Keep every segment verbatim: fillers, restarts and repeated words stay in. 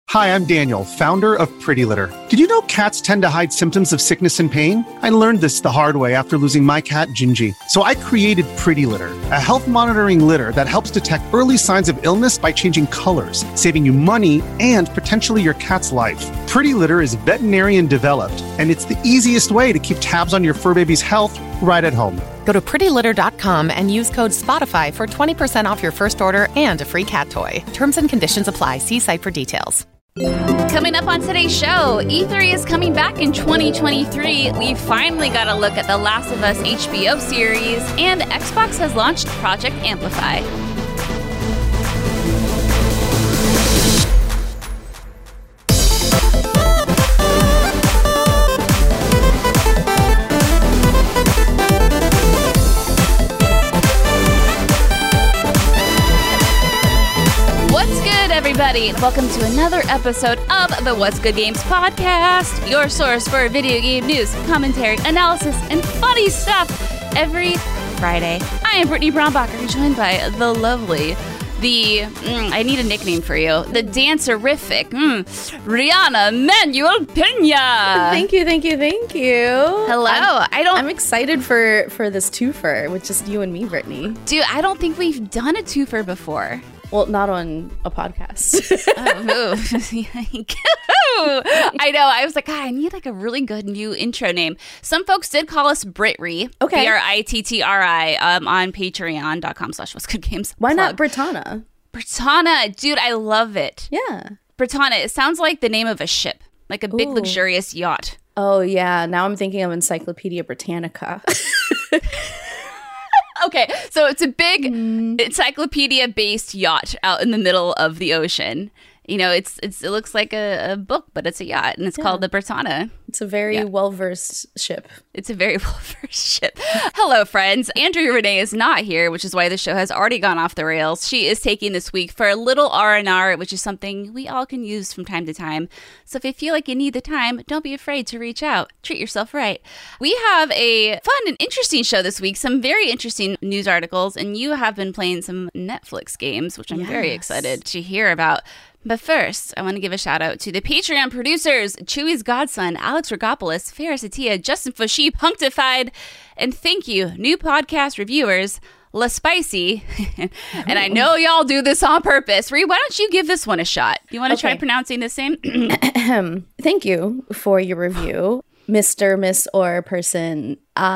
Hi, I'm Daniel, founder of Pretty Litter. Did you know cats tend to hide symptoms of sickness and pain? I learned this the hard way after losing my cat, Gingy. So I created Pretty Litter, a health monitoring litter that helps detect early signs of illness by changing colors, saving you money and potentially your cat's life. Pretty Litter is veterinarian developed, and it's the easiest way to keep tabs on your fur baby's health right at home. Go to pretty litter dot com and use code SPOTIFY for twenty percent off your first order and a free cat toy. Terms and conditions apply. See site for details. Coming up on today's show, E three is coming back in twenty twenty-three. We finally got a look at the Last of Us H B O series, and Xbox has launched Project Amplify. Everybody, welcome to another episode of the What's Good Games podcast, your source for video game news, commentary, analysis, and funny stuff every Friday. I am Brittany Brombacher, joined by the lovely, the, mm, I need a nickname for you, the dancerific, mm, Rihanna Manuel Pena. Thank you, thank you, thank you. Hello. I'm, I don't. I'm excited for for this twofer with just you and me, Brittany. Dude, I don't think we've done a twofer before. Well, not on a podcast. oh, I know. I was like, God, I need like a really good new intro name. Some folks did call us Britry. Okay. B R I T T R I um, on patreon dot com slash what's good games. Why Plug. Not Britannia? Britannia. Dude, I love it. Yeah. Britannia. It sounds like the name of a ship, like a big, Ooh. luxurious yacht. Oh, yeah. Now I'm thinking of Encyclopedia Britannica. Okay, so it's a big mm. encyclopedia-based yacht out in the middle of the ocean. You know, it's it's it looks like a, a book, but it's a yacht, and it's yeah. called the Britannia. It's a very yeah. well-versed ship. It's a very well-versed ship. Hello, friends. Andrea Renee is not here, which is why the show has already gone off the rails. She is taking this week for a little R and R, which is something we all can use from time to time. So if you feel like you need the time, don't be afraid to reach out. Treat yourself right. We have a fun and interesting show this week, some very interesting news articles, and you have been playing some Netflix games, which I'm yes. very excited to hear about. But first, I want to give a shout out to the Patreon producers, Chewy's Godson, Alex Rogopoulos, Ferris Atia, Justin Fauci, Punctified, and thank you, new podcast reviewers, La Spicy. And I know y'all do this on purpose. Ree, why don't you give this one a shot? You want to okay. try pronouncing the same? Thank you for your review, Mister, Miss, or person.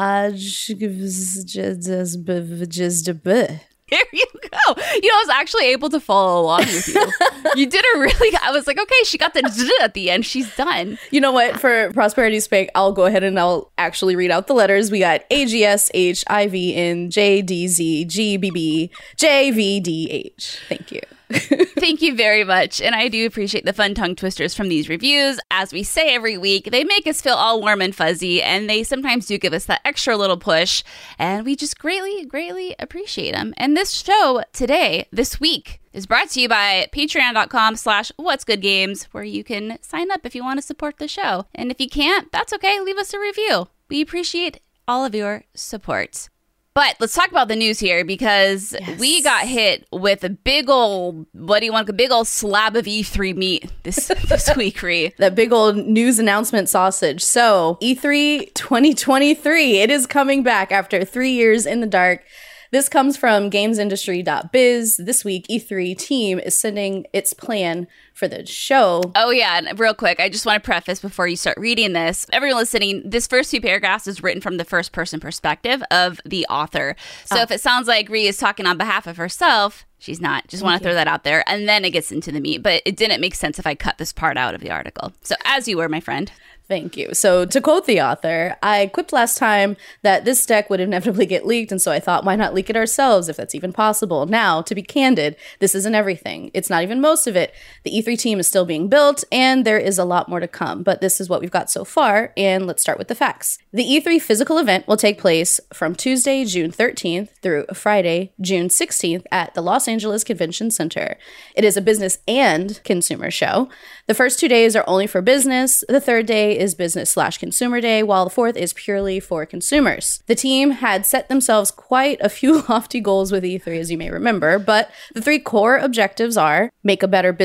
There you go. You know, I was actually able to follow along with you. You did a really, I was like, okay, she got the z at the end. She's done. You know what? For prosperity's sake, I'll go ahead and I'll actually read out the letters. We got A G S H I V N J D Z G B B J V D H. Thank you. Thank you very much. And I do appreciate the fun tongue twisters from these reviews. As we say every week, they make us feel all warm and fuzzy, and they sometimes do give us that extra little push, and we just greatly, greatly appreciate them. And this show today, this week, is brought to you by patreon dot com slash what's good games, where you can sign up if you want to support the show. And if you can't, that's okay. Leave us a review. We appreciate all of your support. But let's talk about the news here, because yes. we got hit with a big old, what do you want, a big old slab of E three meat this, this week, Ree. That big old news announcement sausage. So E three twenty twenty-three, it is coming back after three years in the dark. This comes from games industry dot biz. This week, E three team is sending its plan for the show. Oh, yeah. And real quick, I just want to preface before you start reading this. Everyone listening, this first two paragraphs is written from the first person perspective of the author. So oh. if it sounds like Ree is talking on behalf of herself, she's not. Just want to throw that out there. And then it gets into the meat. But it didn't make sense if I cut this part out of the article. So as you were, my friend. Thank you. So to quote the author, I quipped last time that this deck would inevitably get leaked, and so I thought, why not leak it ourselves if that's even possible? Now, to be candid, this isn't everything. It's not even most of it. The E three team is still being built, and there is a lot more to come, but this is what we've got so far, and let's start with the facts. The E three physical event will take place from Tuesday, June thirteenth through Friday, June sixteenth at the Los Angeles Convention Center. It is a business and consumer show. The first two days are only for business. The third day is business slash consumer day, while the fourth is purely for consumers. The team had set themselves quite a few lofty goals with E three, as you may remember, but the three core objectives are: make a better business event,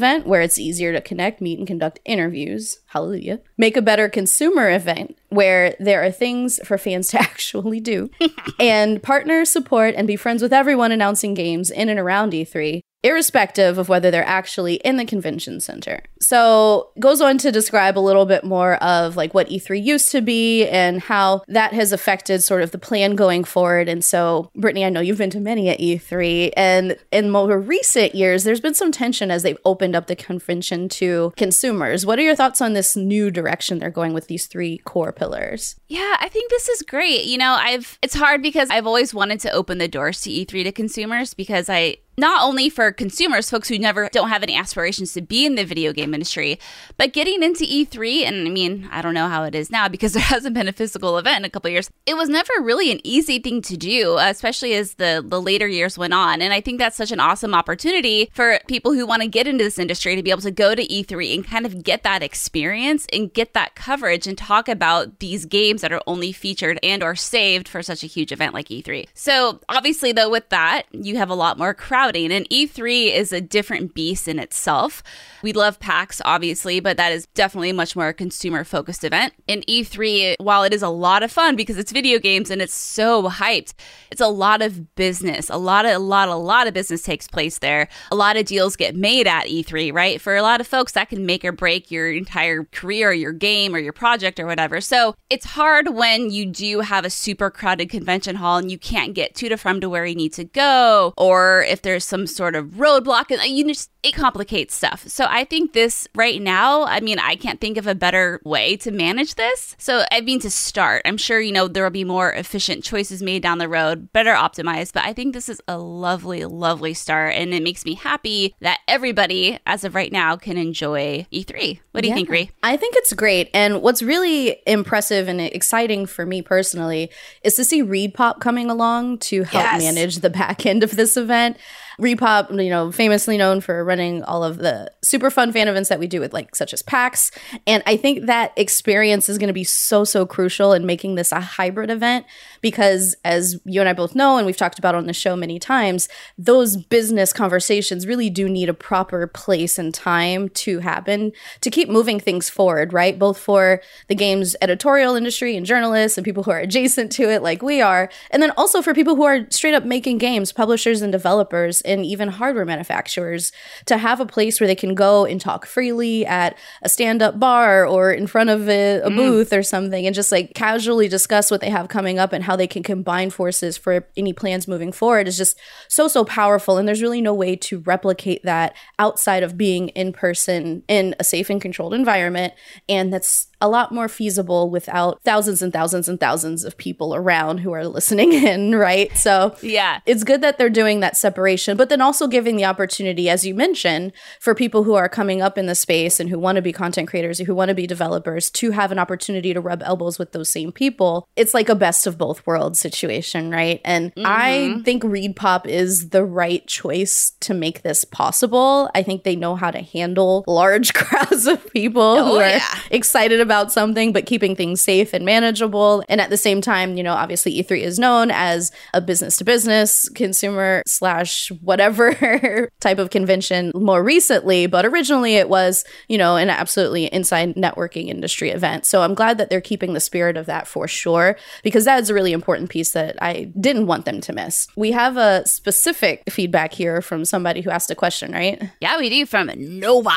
event where it's easier to connect, meet, and conduct interviews. Hallelujah. Make a better consumer event where there are things for fans to actually do. And partner, support, and be friends with everyone announcing games in and around E three, irrespective of whether they're actually in the convention center. So goes on to describe a little bit more of like what E three used to be and how that has affected sort of the plan going forward. And so, Brittany, I know you've been to many at E three, and in more recent years, there's been some tension as they've opened up the convention to consumers. What are your thoughts on this new direction they're going with these three core pillars? Yeah, I think this is great. You know, I've it's hard because I've always wanted to open the doors to E three to consumers because I not only for consumers, folks who never don't have any aspirations to be in the video game industry, but getting into E three, and I mean, I don't know how it is now because there hasn't been a physical event in a couple of years. It was never really an easy thing to do, especially as the, the later years went on. And I think that's such an awesome opportunity for people who want to get into this industry to be able to go to E three and kind of get that experience and get that coverage and talk about these games that are only featured and or saved for such a huge event like E three. So obviously, though, with that, you have a lot more crowd. And E three is a different beast in itself. We love PAX, obviously, but that is definitely a much more consumer-focused event. And E three, while it is a lot of fun because it's video games and it's so hyped, it's a lot of business. A lot of, a lot, a lot of business takes place there. A lot of deals get made at E three, right? For a lot of folks, that can make or break your entire career or your game or your project or whatever. So it's hard when you do have a super crowded convention hall and you can't get to and from to where you need to go, or if there's some sort of roadblock, and you just, it complicates stuff. So I think this right now, I mean, I can't think of a better way to manage this. So I mean, to start, I'm sure, you know, there will be more efficient choices made down the road, better optimized, but I think this is a lovely, lovely start. And it makes me happy that everybody, as of right now, can enjoy E three. What do you yeah. think, Ree? I think it's great. And what's really impressive and exciting for me personally is to see ReedPop coming along to help Yes. manage the back end of this event. ReedPop, you know, famously known for running all of the super fun fan events that we do with, like, such as PAX. And I think that experience is going to be so, so crucial in making this a hybrid event because, as you and I both know, and we've talked about on the show many times, those business conversations really do need a proper place and time to happen to keep moving things forward, right? Both for the game's editorial industry and journalists and people who are adjacent to it like we are, and then also for people who are straight up making games, publishers and developers, and even hardware manufacturers, to have a place where they can go and talk freely at a stand-up bar or in front of a, a mm. booth or something and just like casually discuss what they have coming up and how they can combine forces for any plans moving forward is just so, so powerful. And there's really no way to replicate that outside of being in person in a safe and controlled environment. And that's a lot more feasible without thousands and thousands and thousands of people around who are listening in, right? So yeah, it's good that they're doing that separation, but then also giving the opportunity, as you mentioned, for people who are coming up in the space and who want to be content creators, who want to be developers, to have an opportunity to rub elbows with those same people. It's like a best of both worlds situation, right? And mm-hmm. I think ReedPop is the right choice to make this possible. I think they know how to handle large crowds of people oh, who are yeah. excited about about something, but keeping things safe and manageable. And at the same time, you know, obviously E three is known as a business to business, consumer slash whatever type of convention more recently, but originally it was, you know, an absolutely inside networking industry event. So I'm glad that they're keeping the spirit of that for sure, because that is a really important piece that I didn't want them to miss. We have a specific feedback here from somebody who asked a question, right? Yeah, we do, from Nova.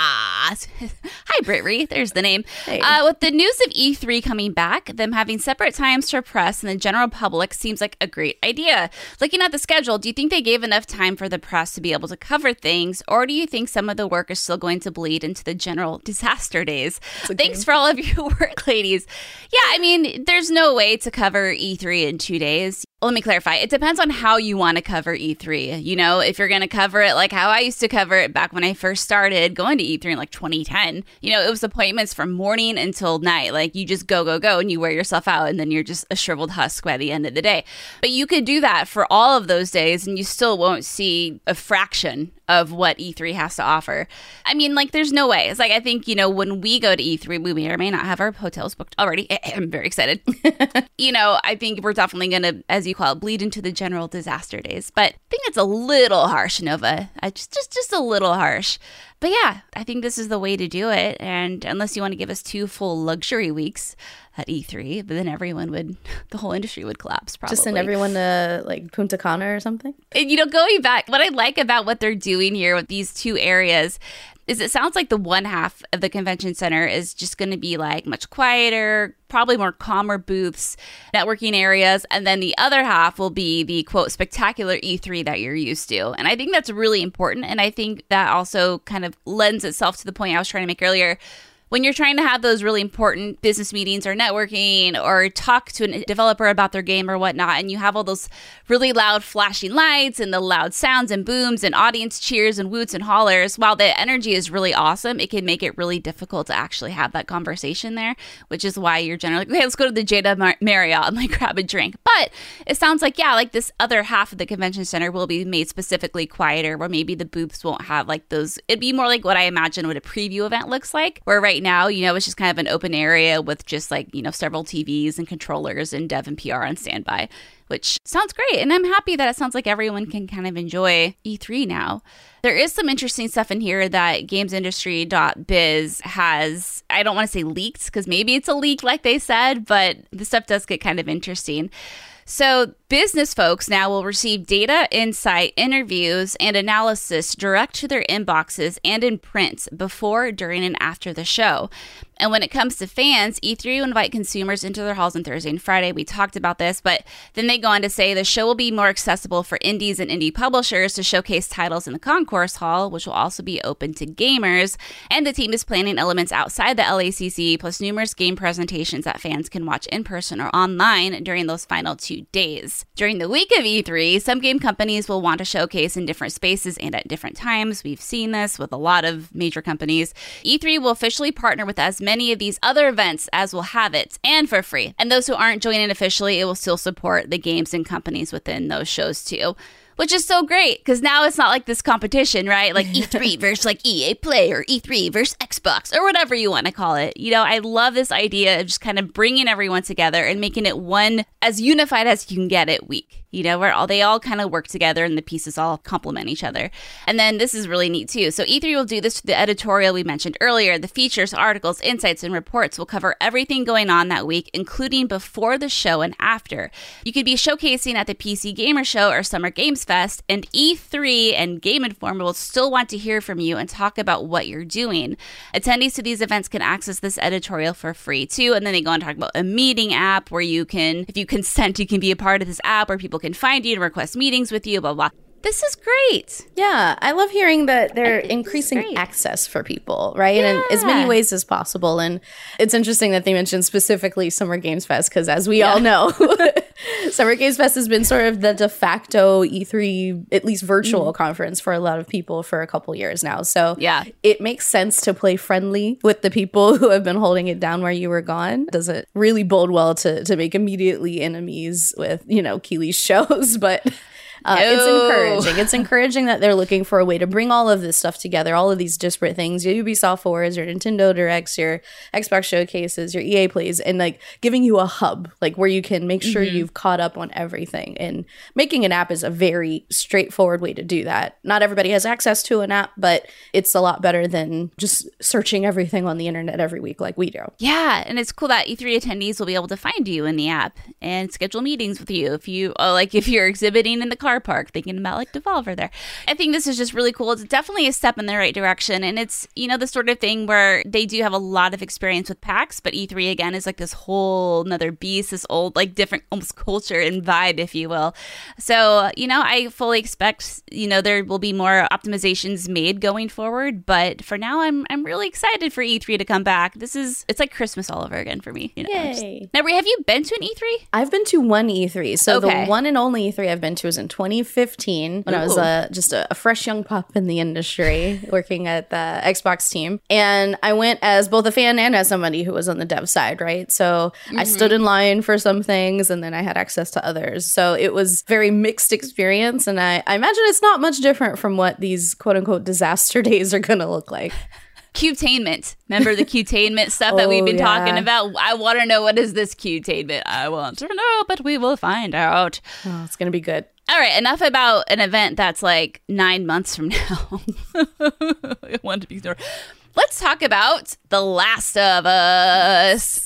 Hi, Britt Ree. There's the name. Hey. Uh, with the news of E three coming back, them having separate times for press and the general public seems like a great idea. Looking at the schedule, do you think they gave enough time for the press to be able to cover things, or do you think some of the work is still going to bleed into the general disaster days? Okay. Thanks for all of your work, ladies. Yeah, I mean, there's no way to cover E three in two days. Let me clarify. It depends on how you want to cover E three. You know, if you're going to cover it like how I used to cover it back when I first started going to E three in like twenty ten, you know, it was appointments from morning until night. Like you just go, go, go, and you wear yourself out, and then you're just a shriveled husk by the end of the day. But you could do that for all of those days, and you still won't see a fraction of what E three has to offer. I mean, like, there's no way. It's like, I think, you know, when we go to E three, we may or may not have our hotels booked already. I'm very excited. You know, I think we're definitely going to, as you call it, bleed into the general disaster days. But I think it's a little harsh, Nova. I just, just, just a little harsh. But yeah, I think this is the way to do it. And unless you want to give us two full luxury weeks at E three, but then everyone would, the whole industry would collapse probably. Just send everyone to like Punta Cana or something? And, you know, going back, what I like about what they're doing here with these two areas is it sounds like the one half of the convention center is just going to be like much quieter, probably more calmer booths, networking areas. And then the other half will be the, quote, spectacular E three that you're used to. And I think that's really important. And I think that also kind of lends itself to the point I was trying to make earlier. When you're trying to have those really important business meetings or networking or talk to a developer about their game or whatnot, and you have all those really loud flashing lights and the loud sounds and booms and audience cheers and woots and hollers, while the energy is really awesome, it can make it really difficult to actually have that conversation there, which is why you're generally like, okay, let's go to the Jada Mar- Marriott and like grab a drink. But it sounds like, yeah, like this other half of the convention center will be made specifically quieter, where maybe the booths won't have like those. It'd be more like what I imagine what a preview event looks like, where right now, you know, it's just kind of an open area with just like, you know, several T Vs and controllers and dev and P R on standby, which sounds great. And I'm happy that it sounds like everyone can kind of enjoy E three now. There is some interesting stuff in here that games industry dot biz has, I don't want to say leaked, because maybe it's a leak like they said, but the stuff does get kind of interesting. So business folks now will receive data, insight, interviews, and analysis direct to their inboxes and in print before, during, and after the show. And when it comes to fans, E three will invite consumers into their halls on Thursday and Friday. We talked about this, but then they go on to say the show will be more accessible for indies and indie publishers to showcase titles in the concourse hall, which will also be open to gamers. And the team is planning elements outside the L A C C, plus numerous game presentations that fans can watch in person or online during those final two days. During the week of E three, some game companies will want to showcase in different spaces and at different times. We've seen this with a lot of major companies. E three will officially partner with as many of these other events as will have it, and for free. And those who aren't joining officially, it will still support the games and companies within those shows too. Which is so great, because now it's not like this competition, right? Like E three versus like E A Play or E three versus Xbox or whatever you want to call it. You know, I love this idea of just kind of bringing everyone together and making it one as unified as you can get it week. You know, where all they all kind of work together and the pieces all complement each other. And then this is really neat too. So E three will do this to the editorial we mentioned earlier. The features, articles, insights, and reports will cover everything going on that week, including before the show and after. You could be showcasing at the P C Gamer Show or Summer Games Fest, and E three and Game Informer will still want to hear from you and talk about what you're doing. Attendees to these events can access this editorial for free too. And then they go on to talk about a meeting app where you can, if you consent, you can be a part of this app where people can find you and request meetings with you, blah, blah. This is great. Yeah, I love hearing that they're increasing access for people, right? Yeah. In as many ways as possible. And it's interesting that they mentioned specifically Summer Games Fest, because as we yeah. all know, Summer Games Fest has been sort of the de facto E three, at least virtual mm. conference for a lot of people for a couple years now. So yeah, it makes sense to play friendly with the people who have been holding it down where you were gone. Does it really bode well to to make immediately enemies with, you know, Keely's shows, but... Uh, no. It's encouraging. It's encouraging that they're looking for a way to bring all of this stuff together, all of these disparate things, your Ubisoft Forwards, your Nintendo Directs, your Xbox Showcases, your E A Plays, and like giving you a hub, like where you can make sure mm-hmm. you've caught up on everything. And making an app is a very straightforward way to do that. Not everybody has access to an app, but it's a lot better than just searching everything on the internet every week like we do. Yeah, and it's cool that E three attendees will be able to find you in the app and schedule meetings with you if you, oh, like if you're exhibiting in the car park, thinking about like Devolver there. I think this is just really cool. It's definitely a step in the right direction, and it's, you know, the sort of thing where they do have a lot of experience with PAX, but E three again is like this whole another beast, this old like different almost culture and vibe, if you will. So, you know, I fully expect, you know, there will be more optimizations made going forward, but for now I'm I'm really excited for E three to come back. This is, it's like Christmas all over again for me. You know, Yay. Just, now, have you been to an E three? I've been to one E three. So okay. the one and only E three I've been to was in twenty fifteen when Ooh. I was uh, just a, a fresh young pup in the industry working at the Xbox team. And I went as both a fan and as somebody who was on the dev side, right? So mm-hmm. I stood in line for some things and then I had access to others. So it was very mixed experience. And I, I imagine it's not much different from what these quote unquote disaster days are going to look like. Cutainment. Remember the cutainment stuff that oh, we've been yeah. talking about? I want to know, what is this cutainment? I want to know, but we will find out. Oh, it's going to be good. All right, enough about an event that's like nine months from now. I wanted to be sure. Let's talk about The Last of Us.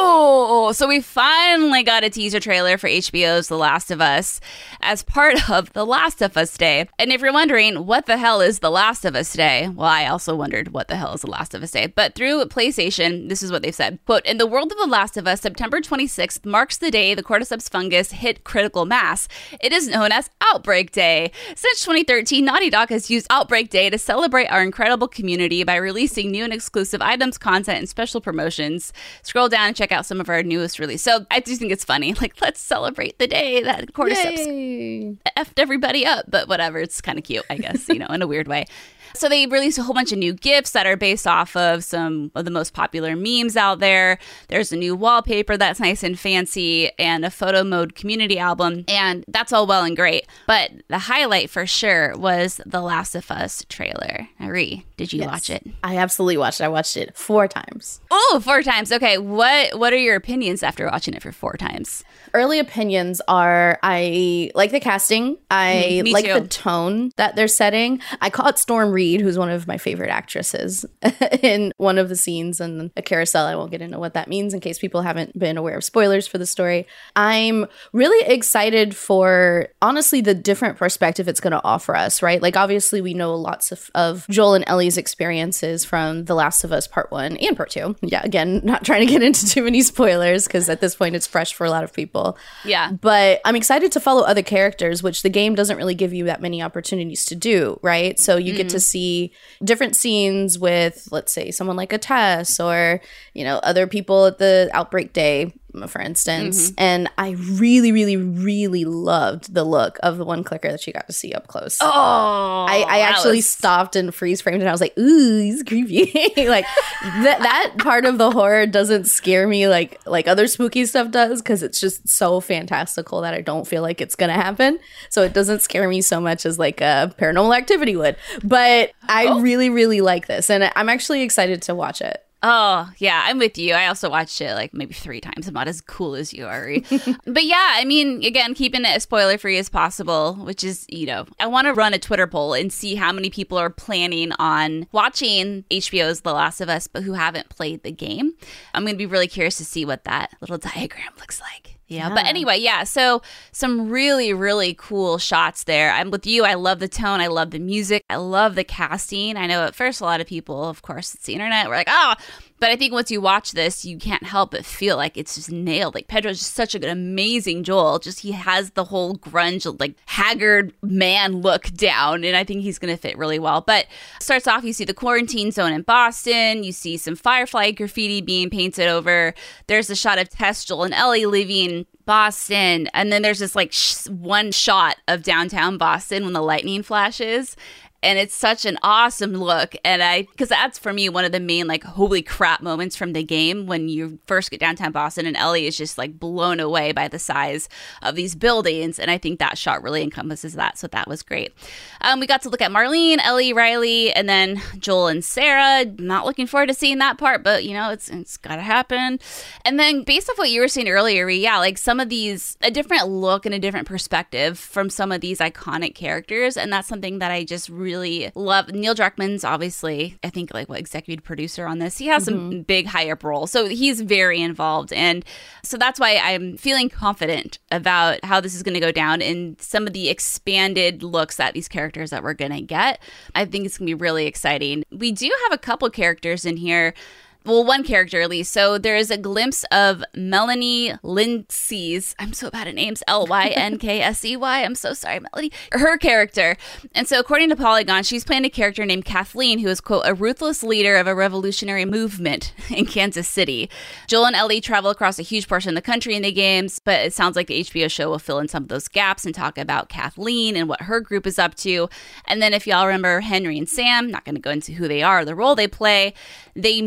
Oh, so we finally got a teaser trailer for H B O's The Last of Us as part of The Last of Us Day. And if you're wondering, what the hell is The Last of Us Day? Well, I also wondered, what the hell is The Last of Us Day? But through PlayStation, this is what they've said. Quote, in the world of The Last of Us, September twenty-sixth marks the day the cordyceps fungus hit critical mass. It is known as Outbreak Day. Since twenty thirteen, Naughty Dog has used Outbreak Day to celebrate our incredible community by releasing new and exclusive items, content, and special promotions. Scroll down and check out some of our newest release. So I do think it's funny. Like, let's celebrate the day that cordyceps Yay. effed everybody up. But whatever, it's kind of cute, I guess, you know, in a weird way. So they released a whole bunch of new GIFs that are based off of some of the most popular memes out there. There's a new wallpaper that's nice and fancy and a photo mode community album. And that's all well and great. But the highlight for sure was the Last of Us trailer. Ari, did you yes, watch it? I absolutely watched it. I watched it four times. Oh, four times. Okay. What, what are your opinions after watching it for four times? Early opinions are I like the casting. I mm, like too. the tone that they're setting. I caught Storm Reed, who's one of my favorite actresses, in one of the scenes in a carousel. I won't get into what that means in case people haven't been aware of spoilers for the story. I'm really excited for, honestly, the different perspective it's going to offer us, right? Like, obviously, we know lots of, of Joel and Ellie's experiences from The Last of Us Part one and Part two. Yeah, again, not trying to get into too many spoilers because at this point it's fresh for a lot of people. Yeah. But I'm excited to follow other characters, which the game doesn't really give you that many opportunities to do, right? So you mm-hmm. get to see different scenes with, let's say, someone like a Tess or, you know, other people at the Outbreak Day, for instance. Mm-hmm. And I really, really, really loved the look of the one clicker that you got to see up close. Oh, I, I actually was... stopped and freeze framed and I was like, ooh, he's creepy. Like that that part of the horror doesn't scare me like like other spooky stuff does because it's just so fantastical that I don't feel like it's gonna happen. So it doesn't scare me so much as like a Paranormal Activity would. But I oh. really, really like this and I'm actually excited to watch it. Oh, yeah, I'm with you. I also watched it like maybe three times. I'm not as cool as you, Ari. But yeah, I mean, again, keeping it as spoiler-free as possible, which is, you know, I want to run a Twitter poll and see how many people are planning on watching H B O's The Last of Us, but who haven't played the game. I'm going to be really curious to see what that little diagram looks like. Yeah, yeah, but anyway, yeah, so some really, really cool shots there. I'm with you. I love the tone. I love the music. I love the casting. I know at first a lot of people, of course, it's the internet, we're like, oh, but I think once you watch this, you can't help but feel like it's just nailed. Like Pedro's just such an amazing Joel. Just he has the whole grunge, like haggard man look down, and I think he's going to fit really well. But starts off, you see the quarantine zone in Boston. You see some Firefly graffiti being painted over. There's a shot of Tess, Joel, and Ellie leaving Boston, and then there's this like sh- one shot of downtown Boston when the lightning flashes. And it's such an awesome look. And I, because that's for me one of the main, like, holy crap moments from the game when you first get downtown Boston and Ellie is just like blown away by the size of these buildings. And I think that shot really encompasses that. So that was great. Um, we got to look at Marlene, Ellie, Riley, and then Joel and Sarah. Not looking forward to seeing that part, but, you know, it's it's got to happen. And then based off what you were saying earlier, yeah, like some of these, a different look and a different perspective from some of these iconic characters. And that's something that I just really really love. Neil Druckmann's obviously, I think, like what executive producer on this. He has mm-hmm. some big high up role, so he's very involved, and so that's why I'm feeling confident about how this is going to go down and some of the expanded looks at these characters that we're going to get. I think it's going to be really exciting. We do have a couple characters in here. Well, one character at least. So there is a glimpse of Melanie Lynskey. I'm so bad at names. L Y N K S E Y. I'm so sorry, Melanie. Her character. And so according to Polygon, she's playing a character named Kathleen, who is, quote, a ruthless leader of a revolutionary movement in Kansas City. Joel and Ellie travel across a huge portion of the country in the games, but it sounds like the H B O show will fill in some of those gaps and talk about Kathleen and what her group is up to. And then if y'all remember Henry and Sam, not going to go into who they are, the role they play, they meet them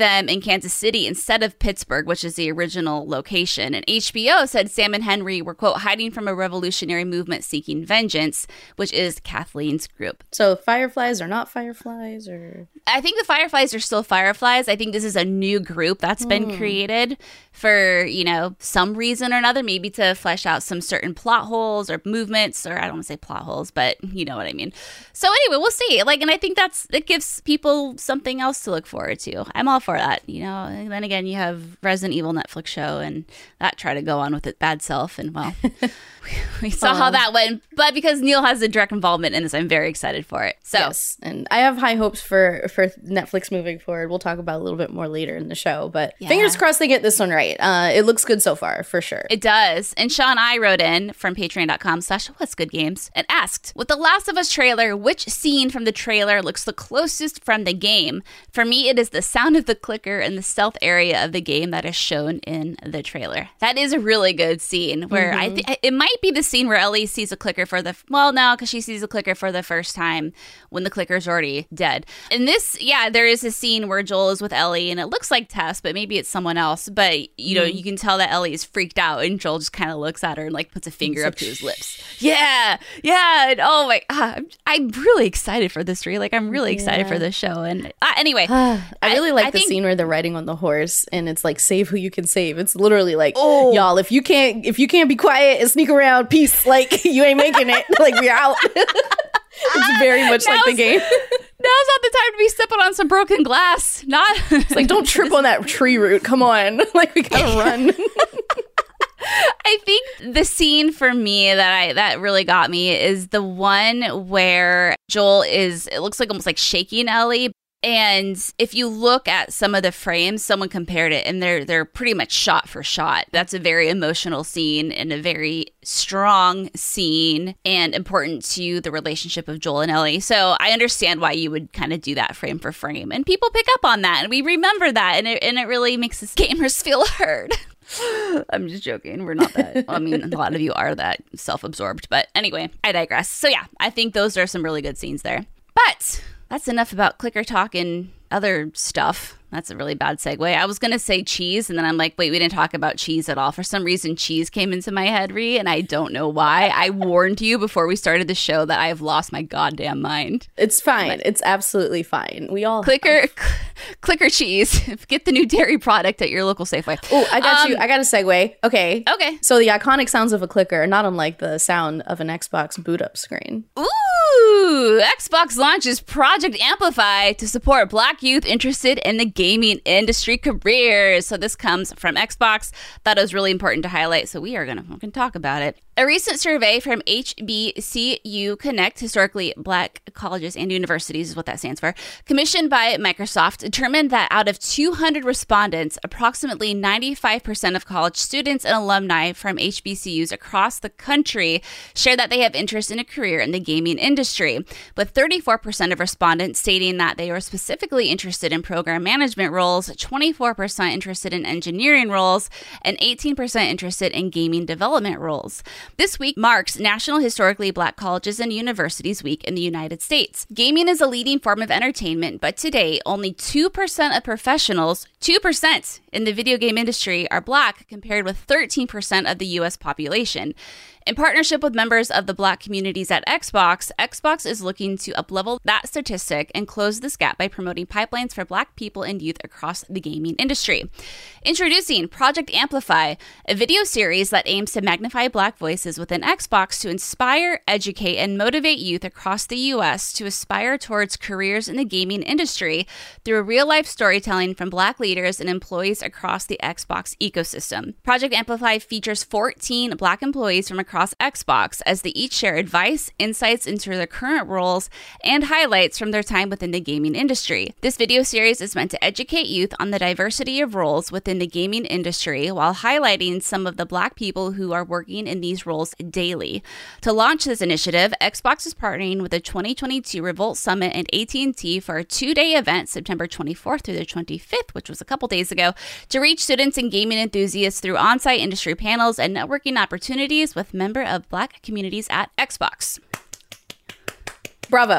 them in Kansas City instead of Pittsburgh, which is the original location. And H B O said Sam and Henry were, quote, hiding from a revolutionary movement seeking vengeance, which is Kathleen's group. So Fireflies are not Fireflies, or? I think the Fireflies are still Fireflies. I think this is a new group that's been mm. created for, you know, some reason or another, maybe to flesh out some certain plot holes or movements, or I don't want to say plot holes, but you know what I mean. So anyway, we'll see. Like, and I think that's, it gives people something else to look forward to. I'm all for that, you know. And then again, you have Resident Evil Netflix show, and that tried to go on with its bad self, and well, we saw um, how that went. But because Neil has a direct involvement in this, I'm very excited for it. So yes, and I have high hopes for for Netflix moving forward. We'll talk about it a little bit more later in the show, but yeah. Fingers crossed they get this one right. Uh, it looks good so far, for sure. It does. And Sean I wrote in from patreon.com slash what's good games and asked, with the Last of Us trailer, which scene from the trailer looks the closest from the game? For me, it is the sound of the clicker in the stealth area of the game that is shown in the trailer. That is a really good scene where mm-hmm. I think it might be the scene where Ellie sees a clicker for the, f- well, no, because she sees a clicker for the first time when the clicker's already dead. In this, yeah, there is a scene where Joel is with Ellie and it looks like Tess, but maybe it's someone else. But, you know, mm-hmm. you can tell that Ellie is freaked out and Joel just kind of looks at her and like puts a finger it's up like, to his lips. Yeah, yeah. And oh my, uh, I'm, I'm really excited for this, Ree. Like, I'm really yeah. excited for this show. And uh, anyway. I really like I the think, scene where they're riding on the horse and it's like, save who you can save. It's literally like, oh. y'all, if you can't, if you can't be quiet and sneak around, peace. Like, you ain't making it. Like, we're out. It's very much now's, like the game. Now's not the time to be stepping on some broken glass. Not it's like, don't trip on that tree root. Come on. Like, we gotta run. I think the scene for me that I that really got me is the one where Joel is, it looks like almost like shaking Ellie. And if you look at some of the frames, someone compared it, and they're they're pretty much shot for shot. That's a very emotional scene and a very strong scene and important to the relationship of Joel and Ellie. So I understand why you would kind of do that frame for frame. And people pick up on that, and we remember that, and it, and it really makes us gamers feel heard. I'm just joking. We're not that. I mean, a lot of you are that self-absorbed. But anyway, I digress. So yeah, I think those are some really good scenes there. But that's enough about clicker talk and other stuff. That's a really bad segue. I was going to say cheese, and then I'm like, wait, we didn't talk about cheese at all. For some reason, cheese came into my head, Ree, and I don't know why. I warned you before we started the show that I have lost my goddamn mind. It's fine. But it's absolutely fine. We all Clicker, cl- clicker cheese. Get the new dairy product at your local Safeway. Oh, I got um, you. I got a segue. Okay. Okay. So the iconic sounds of a clicker are not unlike the sound of an Xbox boot up screen. Ooh, Xbox launches Project Amplify to support Black youth interested in the gaming industry careers. So this comes from Xbox. Thought it was really important to highlight, so we are going to talk about it. A recent survey from H B C U Connect, historically Black colleges and universities is what that stands for, commissioned by Microsoft, determined that out of two hundred respondents, approximately ninety-five percent of college students and alumni from H B C Us across the country share that they have interest in a career in the gaming industry, with thirty-four percent of respondents stating that they were specifically interested in program management roles, twenty-four percent interested in engineering roles, and eighteen percent interested in gaming development roles. This week marks National Historically Black Colleges and Universities Week in the United States. Gaming is a leading form of entertainment, but today only two percent of professionals, two percent in the video game industry, are Black, compared with thirteen percent of the U S population. In partnership with members of the Black communities at Xbox, Xbox is looking to uplevel that statistic and close this gap by promoting pipelines for Black people and youth across the gaming industry. Introducing Project Amplify, a video series that aims to magnify Black voices within Xbox to inspire, educate, and motivate youth across the U S to aspire towards careers in the gaming industry through real-life storytelling from Black leaders and employees across the Xbox ecosystem. Project Amplify features fourteen Black employees from across Xbox as they each share advice, insights into their current roles, and highlights from their time within the gaming industry. This video series is meant to educate youth on the diversity of roles within the gaming industry while highlighting some of the Black people who are working in these roles daily. To launch this initiative, Xbox is partnering with the twenty twenty-two Revolt Summit and A T and T for a two-day event September twenty-fourth through the twenty-fifth, which was a couple days ago, to reach students and gaming enthusiasts through on-site industry panels and networking opportunities with member of Black communities at Xbox. Bravo.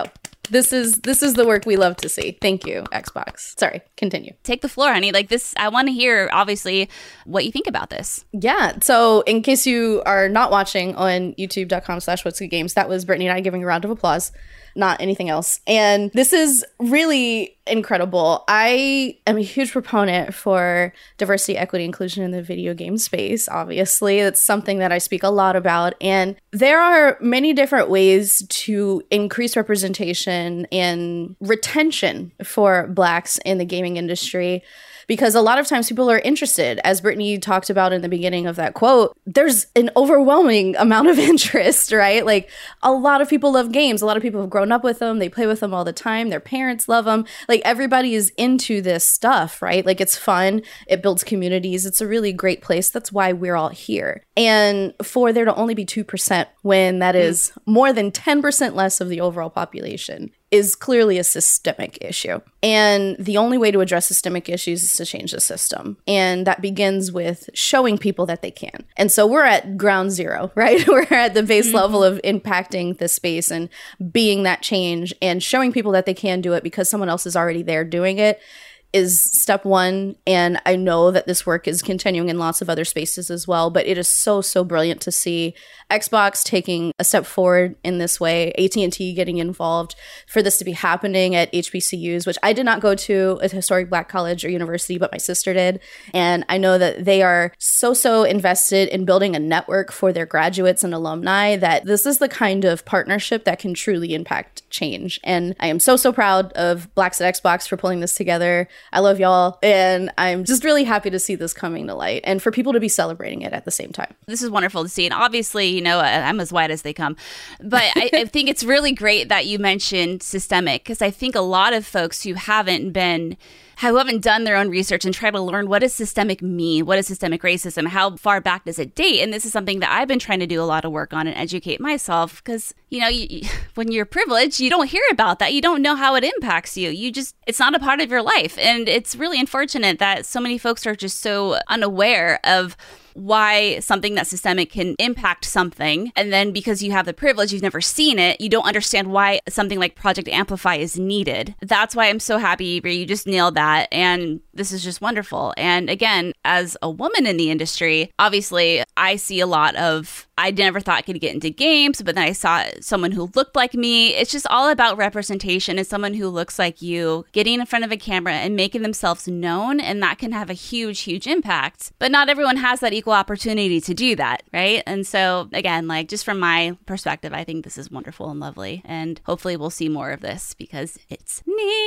This is this is the work we love to see. Thank you, Xbox. Sorry, continue. Take the floor, honey. Like this, I want to hear, obviously, what you think about this. Yeah. So in case you are not watching on youtube.com slash what's good games, that was Brittany and I giving a round of applause, not anything else. And this is really incredible. I am a huge proponent for diversity, equity, inclusion in the video game space. Obviously, that's something that I speak a lot about. And there are many different ways to increase representation and retention for Blacks in the gaming industry. Because a lot of times people are interested, as Brittany talked about in the beginning of that quote, there's an overwhelming amount of interest, right? Like a lot of people love games. A lot of people have grown up with them. They play with them all the time. Their parents love them. Like everybody is into this stuff, right? Like it's fun. It builds communities. It's a really great place. That's why we're all here. And for there to only be two percent when that is more than ten percent less of the overall population is clearly a systemic issue. And the only way to address systemic issues is to change the system. And that begins with showing people that they can. And so we're at ground zero, right? We're at the base mm-hmm. level of impacting the space and being that change and showing people that they can do it because someone else is already there doing it is step one. And I know that this work is continuing in lots of other spaces as well, but it is so, so brilliant to see Xbox taking a step forward in this way, A T and T getting involved for this to be happening at H B C Us, which I did not go to a historic Black college or university, but my sister did. And I know that they are so, so invested in building a network for their graduates and alumni that this is the kind of partnership that can truly impact change. And I am so, so proud of Blacks at Xbox for pulling this together. I love y'all. And I'm just really happy to see this coming to light and for people to be celebrating it at the same time. This is wonderful to see. And obviously, you know, I'm as white as they come. But I, I think it's really great that you mentioned systemic, because I think a lot of folks who haven't been who haven't done their own research and try to learn what does systemic mean? What is systemic racism? How far back does it date? And this is something that I've been trying to do a lot of work on and educate myself because, you know, you, when you're privileged, you don't hear about that. You don't know how it impacts you. You just, it's not a part of your life. And it's really unfortunate that so many folks are just so unaware of why something that's systemic can impact something. And then because you have the privilege, you've never seen it, you don't understand why something like Project Amplify is needed. That's why I'm so happy, Brie, you just nailed that. And this is just wonderful. And again, as a woman in the industry, obviously I see a lot of, I never thought I could get into games, but then I saw someone who looked like me. It's just all about representation and someone who looks like you getting in front of a camera and making themselves known. And that can have a huge, huge impact. But not everyone has that equal opportunity to do that, right? And so again, like just from my perspective, I think this is wonderful and lovely. And hopefully we'll see more of this because it's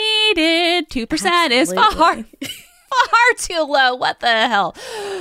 needed. two percent Absolutely. Is far. Far too low. What the hell?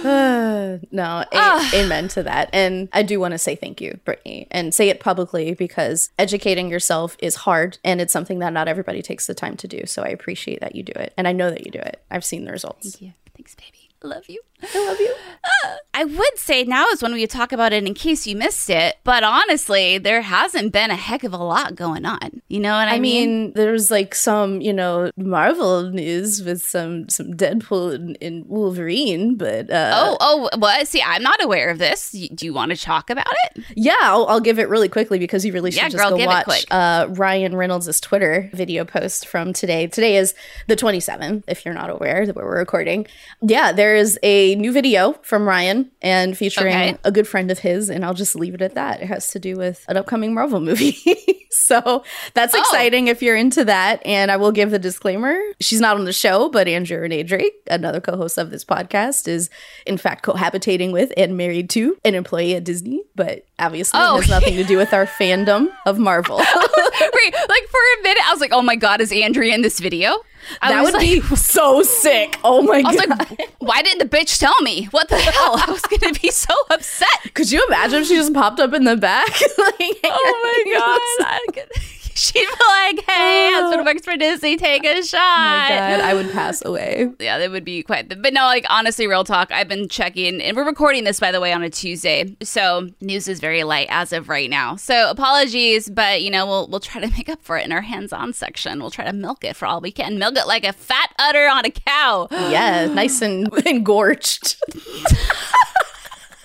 Uh, no, a- amen to that. And I do want to say thank you, Brittany, and say it publicly because educating yourself is hard and it's something that not everybody takes the time to do. So I appreciate that you do it. And I know that you do it. I've seen the results. Thank you. Thanks, baby. I love you. I love you. Uh, I would say now is when we talk about it in case you missed it. But honestly, there hasn't been a heck of a lot going on. You know what I, I mean? mean, there's like some, you know, Marvel news with some some Deadpool and, and Wolverine, but... Uh, oh, oh, well, see, I'm not aware of this. Do you want to talk about it? Yeah, I'll, I'll give it really quickly because you really should yeah, just girl, go give watch it quick. Uh, Ryan Reynolds' Twitter video post from today. Today is the twenty-seventh, if you're not aware that we're recording. Yeah, there is a new video from Ryan and featuring okay. a good friend of his, and I'll just leave it at that. It has to do with an upcoming Marvel movie. So that's oh. exciting if you're into that. And I will give the disclaimer. She's not on the show, but Andrea Renee Drake, another co-host of this podcast, is in fact cohabitating with and married to an employee at Disney. But obviously oh. it has nothing to do with our fandom of Marvel. Wait, like for a minute, I was like, oh my God, is Andrea in this video? I that would like, be so sick. Oh my God. I was like, why didn't the bitch tell me? What the hell? I was going to be so upset. Could you imagine if she just popped up in the back? Like, oh my God. I could, she'd be like, hey, husband works for Disney, take a shot. Oh my God, I would pass away. Yeah, that would be quite, the, but no, like honestly, real talk, I've been checking, and we're recording this, by the way, on a Tuesday, so news is very light as of right now. So apologies, but you know, we'll we'll try to make up for it in our hands-on section. We'll try to milk it for all we can. Milk it like a fat udder on a cow. Yeah, nice and engorged.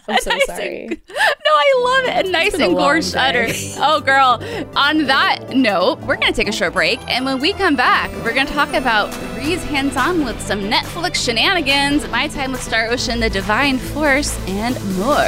I'm so nice sorry. And, no, I love it. A nice been a engorged long udder. day. Oh, girl. On that note, we're going to take a short break. And when we come back, we're going to talk about Ree's hands-on with some Netflix shenanigans, My Time with Star Ocean, The Divine Force, and more.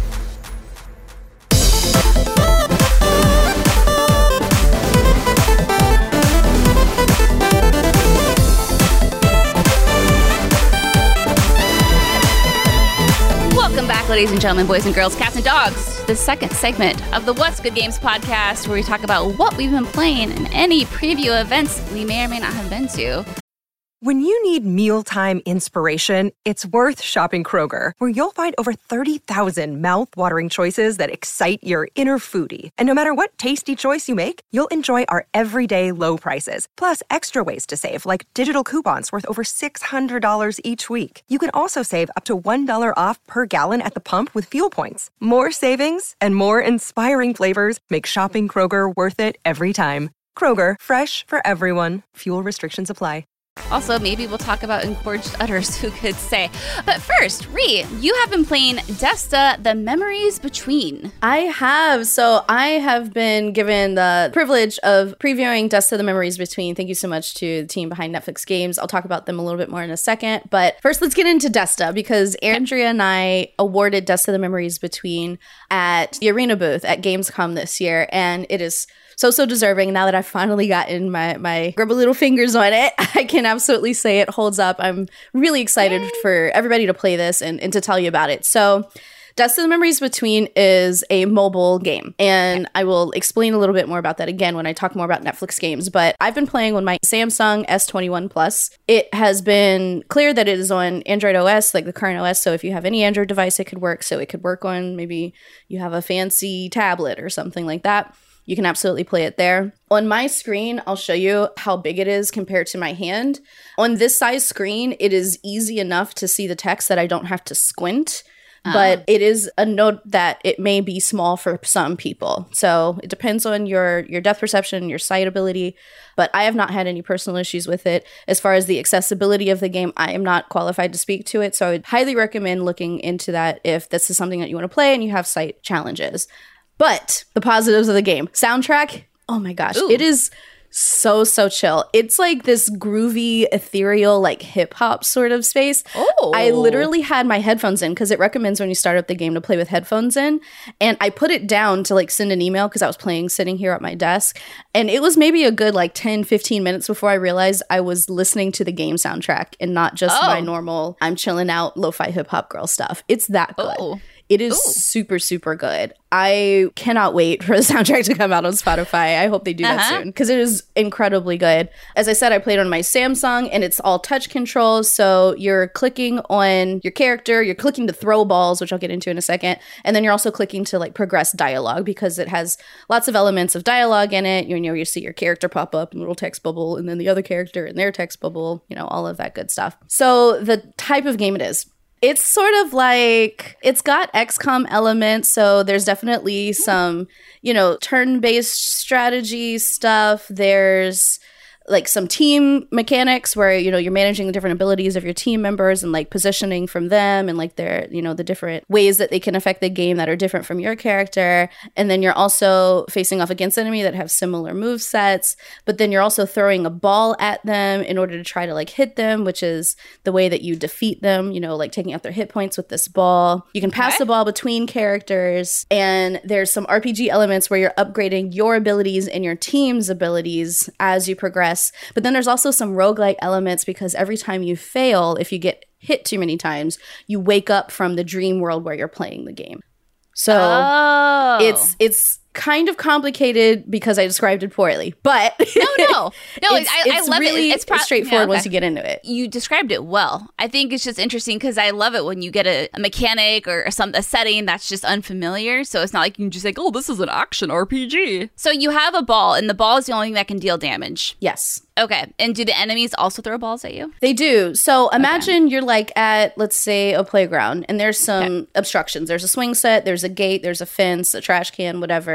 Welcome back, ladies and gentlemen, boys and girls, cats and dogs, the second segment of the What's Good Games podcast, where we talk about what we've been playing and any preview events we may or may not have been to. When you need mealtime inspiration, it's worth shopping Kroger, where you'll find over thirty thousand mouth-watering choices that excite your inner foodie. And no matter what tasty choice you make, you'll enjoy our everyday low prices, plus extra ways to save, like digital coupons worth over six hundred dollars each week. You can also save up to one dollar off per gallon at the pump with fuel points. More savings and more inspiring flavors make shopping Kroger worth it every time. Kroger, fresh for everyone. Fuel restrictions apply. Also, maybe we'll talk about engorged udders, who could say. But first, Ree, you have been playing Desta, The Memories Between. I have. So I have been given the privilege of previewing Desta, The Memories Between. Thank you so much to the team behind Netflix Games. I'll talk about them a little bit more in a second. But first, let's get into Desta, because Andrea and I awarded Desta, The Memories Between at the Arena booth at Gamescom this year. And it is so, so deserving. Now that I've finally gotten my, my grubby little fingers on it, I can absolutely say it holds up. I'm really excited Yay. for everybody to play this and, and to tell you about it. So Desta, The Memories Between is a mobile game, and I will explain a little bit more about that again when I talk more about Netflix games, but I've been playing on my Samsung S twenty-one Plus. It has been clear that it is on Android O S, like the current O S, so if you have any Android device, it could work. So it could work on, maybe you have a fancy tablet or something like that. You can absolutely play it there. On my screen, I'll show you how big it is compared to my hand. On this size screen, it is easy enough to see the text that I don't have to squint. Uh-huh. But it is a note that it may be small for some people. So it depends on your, your depth perception, your sight ability. But I have not had any personal issues with it. As far as the accessibility of the game, I am not qualified to speak to it. So I would highly recommend looking into that if this is something that you want to play and you have sight challenges. But the positives of the game. Soundtrack, oh my gosh, Ooh. It is so, so chill. It's like this groovy, ethereal, like hip hop sort of space. Oh. I literally had my headphones in because it recommends when you start up the game to play with headphones in. And I put it down to like send an email because I was playing sitting here at my desk. And it was maybe a good like ten, fifteen minutes before I realized I was listening to the game soundtrack and not just oh. my normal, I'm chilling out, lo-fi hip hop girl stuff. It's that good. Oh. It is Ooh. super, super good. I cannot wait for the soundtrack to come out on Spotify. I hope they do that uh-huh. soon because it is incredibly good. As I said, I played on my Samsung and it's all touch controls. So you're clicking on your character, you're clicking to throw balls, which I'll get into in a second. And then you're also clicking to like progress dialogue because it has lots of elements of dialogue in it. You know, you see your character pop up in a little text bubble and then the other character in their text bubble, you know, all of that good stuff. So the type of game it is. It's sort of like, it's got X COM elements, so there's definitely some, you know, turn-based strategy stuff. There's like some team mechanics where, you know, you're managing the different abilities of your team members and like positioning from them and like their, you know, the different ways that they can affect the game that are different from your character. And then you're also facing off against enemy that have similar move sets, but then you're also throwing a ball at them in order to try to like hit them, which is the way that you defeat them, you know, like taking out their hit points with this ball. You can pass okay. the ball between characters, and there's some R P G elements where you're upgrading your abilities and your team's abilities as you progress. But then there's also some roguelike elements because every time you fail, if you get hit too many times, you wake up from the dream world where you're playing the game. So oh. it's it's kind of complicated because I described it poorly, but no, no, no. it's, I, it's I love really it. It's pro- straightforward yeah, okay. once you get into it. You described it well. I think it's just interesting because I love it when you get a, a mechanic or some a setting that's just unfamiliar. So it's not like you can just like, oh, this is an action R P G. So you have a ball, and the ball is the only thing that can deal damage. Yes. Okay. And do the enemies also throw balls at you? They do. So imagine okay. you're like at, let's say, a playground, and there's some okay. obstructions. There's a swing set, there's a gate, there's a fence, a trash can, whatever.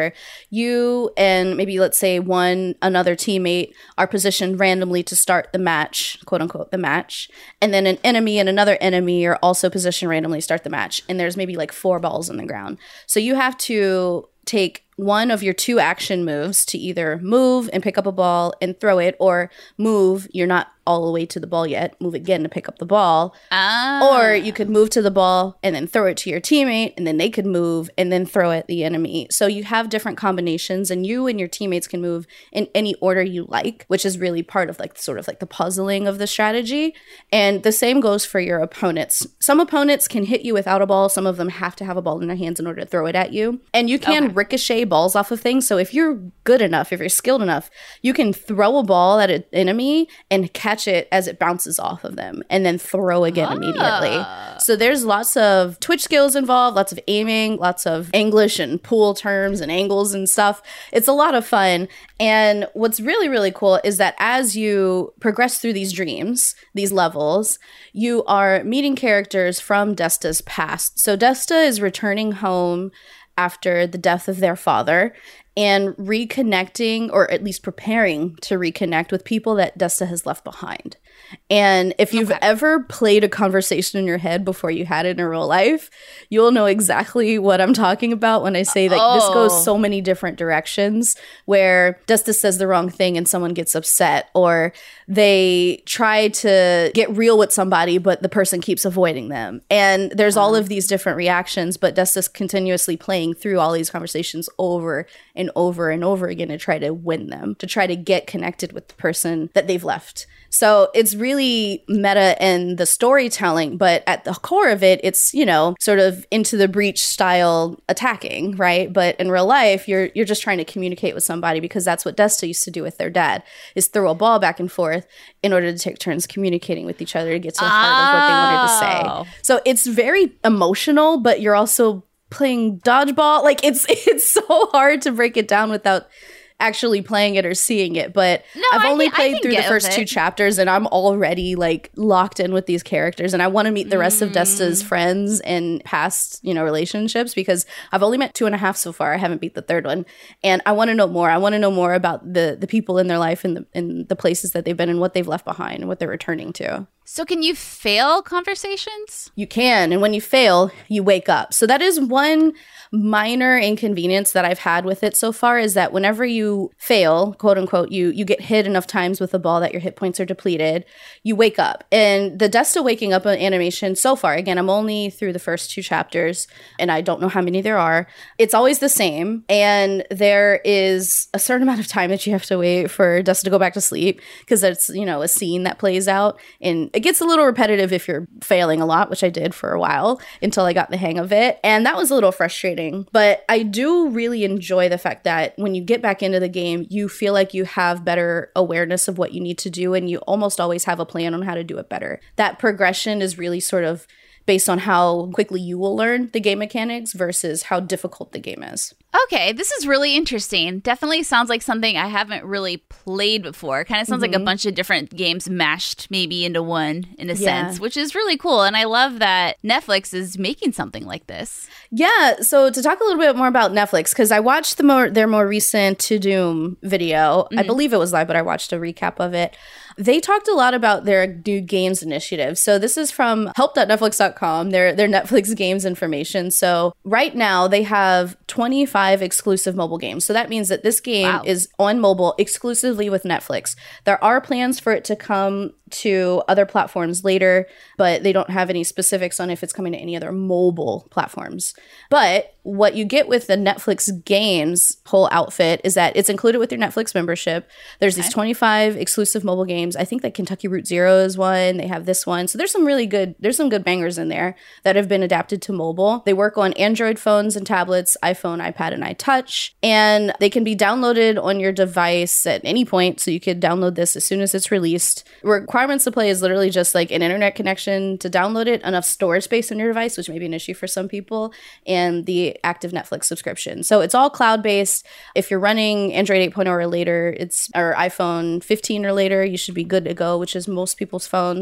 where you and maybe let's say one another teammate are positioned randomly to start the match, quote unquote, the match. And then an enemy and another enemy are also positioned randomly to start the match. And there's maybe like four balls on the ground. So you have to take one of your two action moves to either move and pick up a ball and throw it, or move, you're not all the way to the ball yet, move again to pick up the ball. Ah. Or you could move to the ball and then throw it to your teammate, and then they could move and then throw it at the enemy. So you have different combinations, and you and your teammates can move in any order you like, which is really part of like sort of like the puzzling of the strategy. And the same goes for your opponents. Some opponents can hit you without a ball. Some of them have to have a ball in their hands in order to throw it at you. And you can okay. ricochet balls off of things. So if you're good enough, if you're skilled enough, you can throw a ball at an enemy and catch it as it bounces off of them and then throw again ah. immediately. So there's lots of twitch skills involved, lots of aiming, lots of English and pool terms and angles and stuff. It's a lot of fun. And what's really, really cool is that as you progress through these dreams, these levels, you are meeting characters from Desta's past. So Desta is returning home after the death of their father and reconnecting, or at least preparing to reconnect with people that Desta has left behind. And if you've okay. ever played a conversation in your head before you had it in real life, you'll know exactly what I'm talking about when I say that oh. this goes so many different directions, where Desta says the wrong thing and someone gets upset, or they try to get real with somebody, but the person keeps avoiding them. And there's all of these different reactions, but Desta's continuously playing through all these conversations over and over and over again to try to win them, to try to get connected with the person that they've left. So it's really meta in the storytelling, but at the core of it, it's, you know, sort of Into the Breach style attacking, right? But in real life, you're you're just trying to communicate with somebody, because that's what Desta used to do with their dad, is throw a ball back and forth in order to take turns communicating with each other to get to the heart of what they wanted to say. So it's very emotional, but you're also playing dodgeball. Like it's it's so hard to break it down without actually playing it or seeing it, but no, I've only can, played through the first two chapters, and I'm already like locked in with these characters, and I want to meet the rest mm. of Desta's friends and past, you know, relationships, because I've only met two and a half so far. I haven't beat the third one, and I want to know more. I want to know more about the the people in their life and the in the places that they've been and what they've left behind and what they're returning to. So can you fail conversations? You can. And when you fail, you wake up. So that is one minor inconvenience that I've had with it so far, is that whenever you fail, quote unquote, you you get hit enough times with a ball that your hit points are depleted, you wake up. And the Desta waking up animation so far, again, I'm only through the first two chapters, and I don't know how many there are. It's always the same. And there is a certain amount of time that you have to wait for Desta to go back to sleep, because that's, you know, a scene that plays out. And it gets a little repetitive if you're failing a lot, which I did for a while until I got the hang of it. And that was a little frustrating. But I do really enjoy the fact that when you get back into the game, you feel like you have better awareness of what you need to do, and you almost always have a plan on how to do it better. That progression is really sort of based on how quickly you will learn the game mechanics versus how difficult the game is. Okay, this is really interesting. Definitely sounds like something I haven't really played before. Kind of sounds mm-hmm. like a bunch of different games mashed maybe into one in a yeah. sense, which is really cool. And I love that Netflix is making something like this. Yeah, so to talk a little bit more about Netflix, because I watched the more their more recent To Doom video. Mm-hmm. I believe it was live, but I watched a recap of it. They talked a lot about their new games initiative. So this is from help dot netflix dot com, their, their Netflix games information. So right now they have twenty-five exclusive mobile games. So that means that this game wow. is on mobile exclusively with Netflix. There are plans for it to come to other platforms later, but they don't have any specifics on if it's coming to any other mobile platforms. But what you get with the Netflix games whole outfit is that it's included with your Netflix membership. There's okay. these twenty-five exclusive mobile games. I think that Kentucky Route Zero is one. They have this one. So there's some really good, there's some good bangers in there that have been adapted to mobile. They work on Android phones and tablets, iPhone, iPad, and iTouch. And they can be downloaded on your device at any point. So you could download this as soon as it's released. Requirements to play is literally just like an internet connection to download it, enough storage space on your device, which may be an issue for some people, and the active Netflix subscription. So it's all cloud-based. If you're running Android eight point oh or later, it's or iPhone fifteen or later, you should be good to go, which is most people's phones.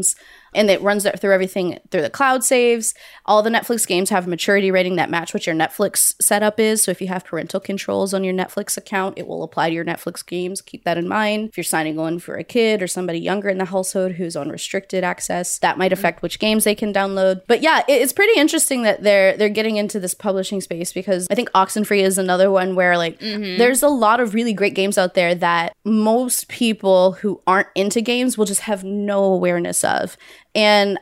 and it runs that through everything through the cloud saves. All the Netflix games have a maturity rating that match what your Netflix setup is. So if you have parental controls on your Netflix account, it will apply to your Netflix games. Keep that in mind. If you're signing on for a kid or somebody younger in the household who's on restricted access, that might affect which games they can download. But yeah, it's pretty interesting that they're they're getting into this publishing space, because I think Oxenfree is another one where like mm-hmm. there's a lot of really great games out there that most people who aren't into games will just have no awareness of. And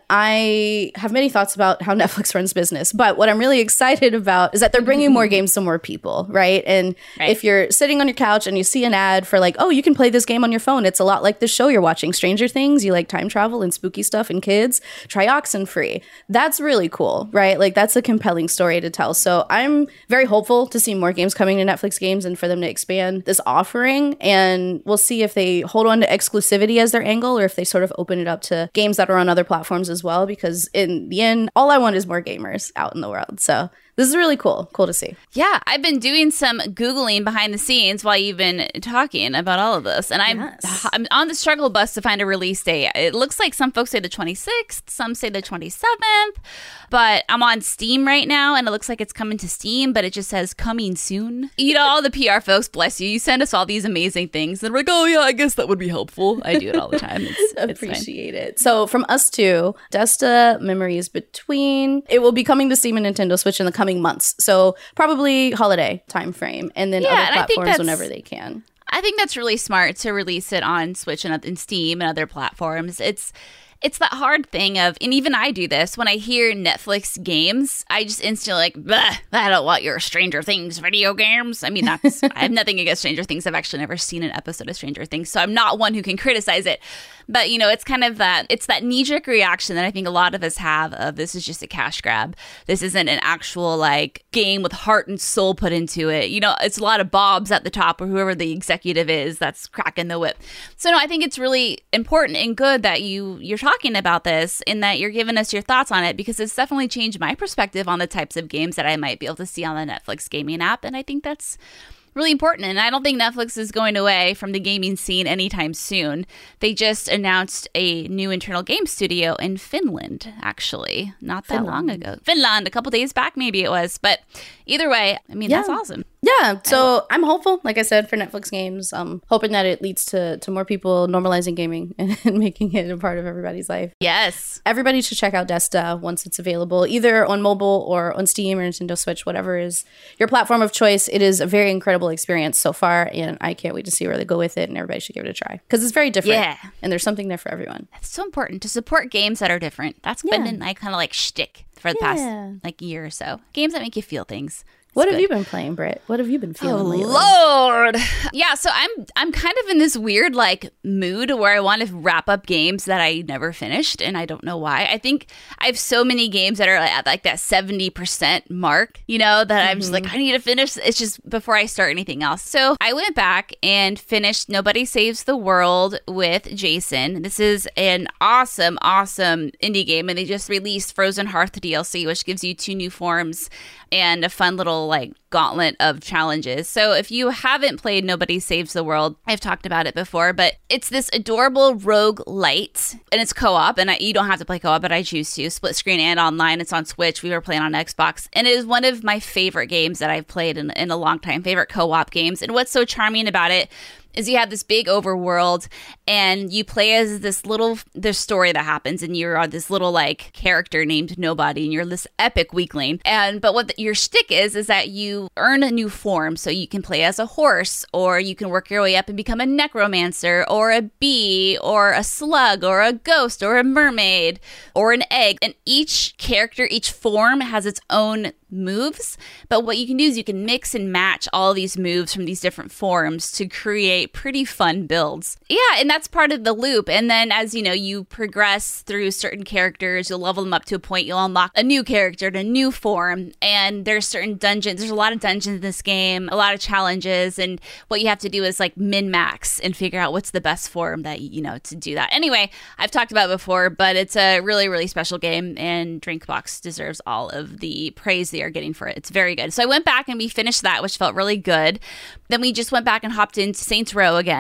I have many thoughts about how Netflix runs business. But what I'm really excited about is that they're bringing more games to more people, right? And right. if you're sitting on your couch and you see an ad for like, oh, you can play this game on your phone. It's a lot like the show you're watching, Stranger Things. You like time travel and spooky stuff and kids. Try Oxenfree. That's really cool, right? Like that's a compelling story to tell. So I'm very hopeful to see more games coming to Netflix games and for them to expand this offering. And we'll see if they hold on to exclusivity as their angle or if they sort of open it up to games that are on other platforms as well, because in the end, all I want is more gamers out in the world. So this is really cool. Cool to see. Yeah, I've been doing some Googling behind the scenes while you've been talking about all of this. And I'm, yes. I'm on the struggle bus to find a release date. It looks like some folks say the twenty-sixth, some say the twenty-seventh. But I'm on Steam right now, and it looks like it's coming to Steam, but it just says coming soon. You know, all the P R folks, bless you, you send us all these amazing things. And we're like, oh, yeah, I guess that would be helpful. I do it all the time. It's, Appreciate it's it. So from us too, Desta Memories Between. It will be coming to Steam and Nintendo Switch in the coming months, so probably holiday time frame, and then yeah, other platforms whenever they can. I think that's really smart to release it on Switch and in Steam and other platforms. It's It's that hard thing of, and even I do this, when I hear Netflix games, I just instantly like, bah, I don't want your Stranger Things video games. I mean, that's, I have nothing against Stranger Things. I've actually never seen an episode of Stranger Things, so I'm not one who can criticize it. But, you know, it's kind of that, it's that knee-jerk reaction that I think a lot of us have of this is just a cash grab. This isn't an actual, like, game with heart and soul put into it. You know, it's a lot of Bobs at the top or whoever the executive is that's cracking the whip. So, no, I think it's really important and good that you, you're talking about this and that you're giving us your thoughts on it, because it's definitely changed my perspective on the types of games that I might be able to see on the Netflix gaming app. And I think that's really important. And I don't think Netflix is going away from the gaming scene anytime soon. They just announced a new internal game studio in Finland, actually, not that Finland. long ago. Finland, a couple days back, maybe it was. But either way, I mean, yeah. that's awesome. Yeah, so I'm hopeful, like I said, for Netflix games. Um, hoping that it leads to, to more people normalizing gaming and, and making it a part of everybody's life. Yes. Everybody should check out Desta once it's available, either on mobile or on Steam or Nintendo Switch, whatever is your platform of choice. It is a very incredible experience so far, and I can't wait to see where they go with it, and everybody should give it a try. Because it's very different, yeah. and there's something there for everyone. It's so important to support games that are different. That's yeah. been my kind of like shtick for the yeah. past like year or so. Games that make you feel things. It's what good. have you been playing, Britt? What have you been feeling oh, lately? Lord. Yeah, so I'm I'm kind of in this weird like mood where I want to wrap up games that I never finished, and I don't know why. I think I have so many games that are at like that seventy percent mark, you know, that mm-hmm. I'm just like, I need to finish. It's just before I start anything else. So I went back and finished Nobody Saves the World with Jason. This is an awesome, awesome indie game, and they just released Frozen Hearth D L C, which gives you two new forms and a fun little like gauntlet of challenges. So if you haven't played Nobody Saves the World, I've talked about it before, but it's this adorable rogue light, and it's co-op, and I, you don't have to play co-op, but I choose to. Split screen and online. It's on Switch. We were playing on Xbox, and it is one of my favorite games that I've played in, in a long time, favorite co-op games. And what's so charming about it is you have this big overworld, and you play as this little, this story that happens, and you're this little like character named Nobody, and you're this epic weakling. And but what the, your shtick is is that you earn a new form, so you can play as a horse, or you can work your way up and become a necromancer, or a bee, or a slug, or a ghost, or a mermaid, or an egg. And each character, each form has its own moves, but what you can do is you can mix and match all these moves from these different forms to create pretty fun builds. Yeah, and that's part of the loop. And then as you know, you progress through certain characters, you'll level them up to a point, you'll unlock a new character and a new form, and there's certain dungeons, there's a lot of dungeons in this game, a lot of challenges, and what you have to do is like min-max and figure out what's the best form that, you know, to do that. Anyway, I've talked about it before, but it's a really, really special game, and Drinkbox deserves all of the praise they are getting for it. It's very good. So I went back and we finished that, which felt really good. Then we just went back and hopped into Saints Row again,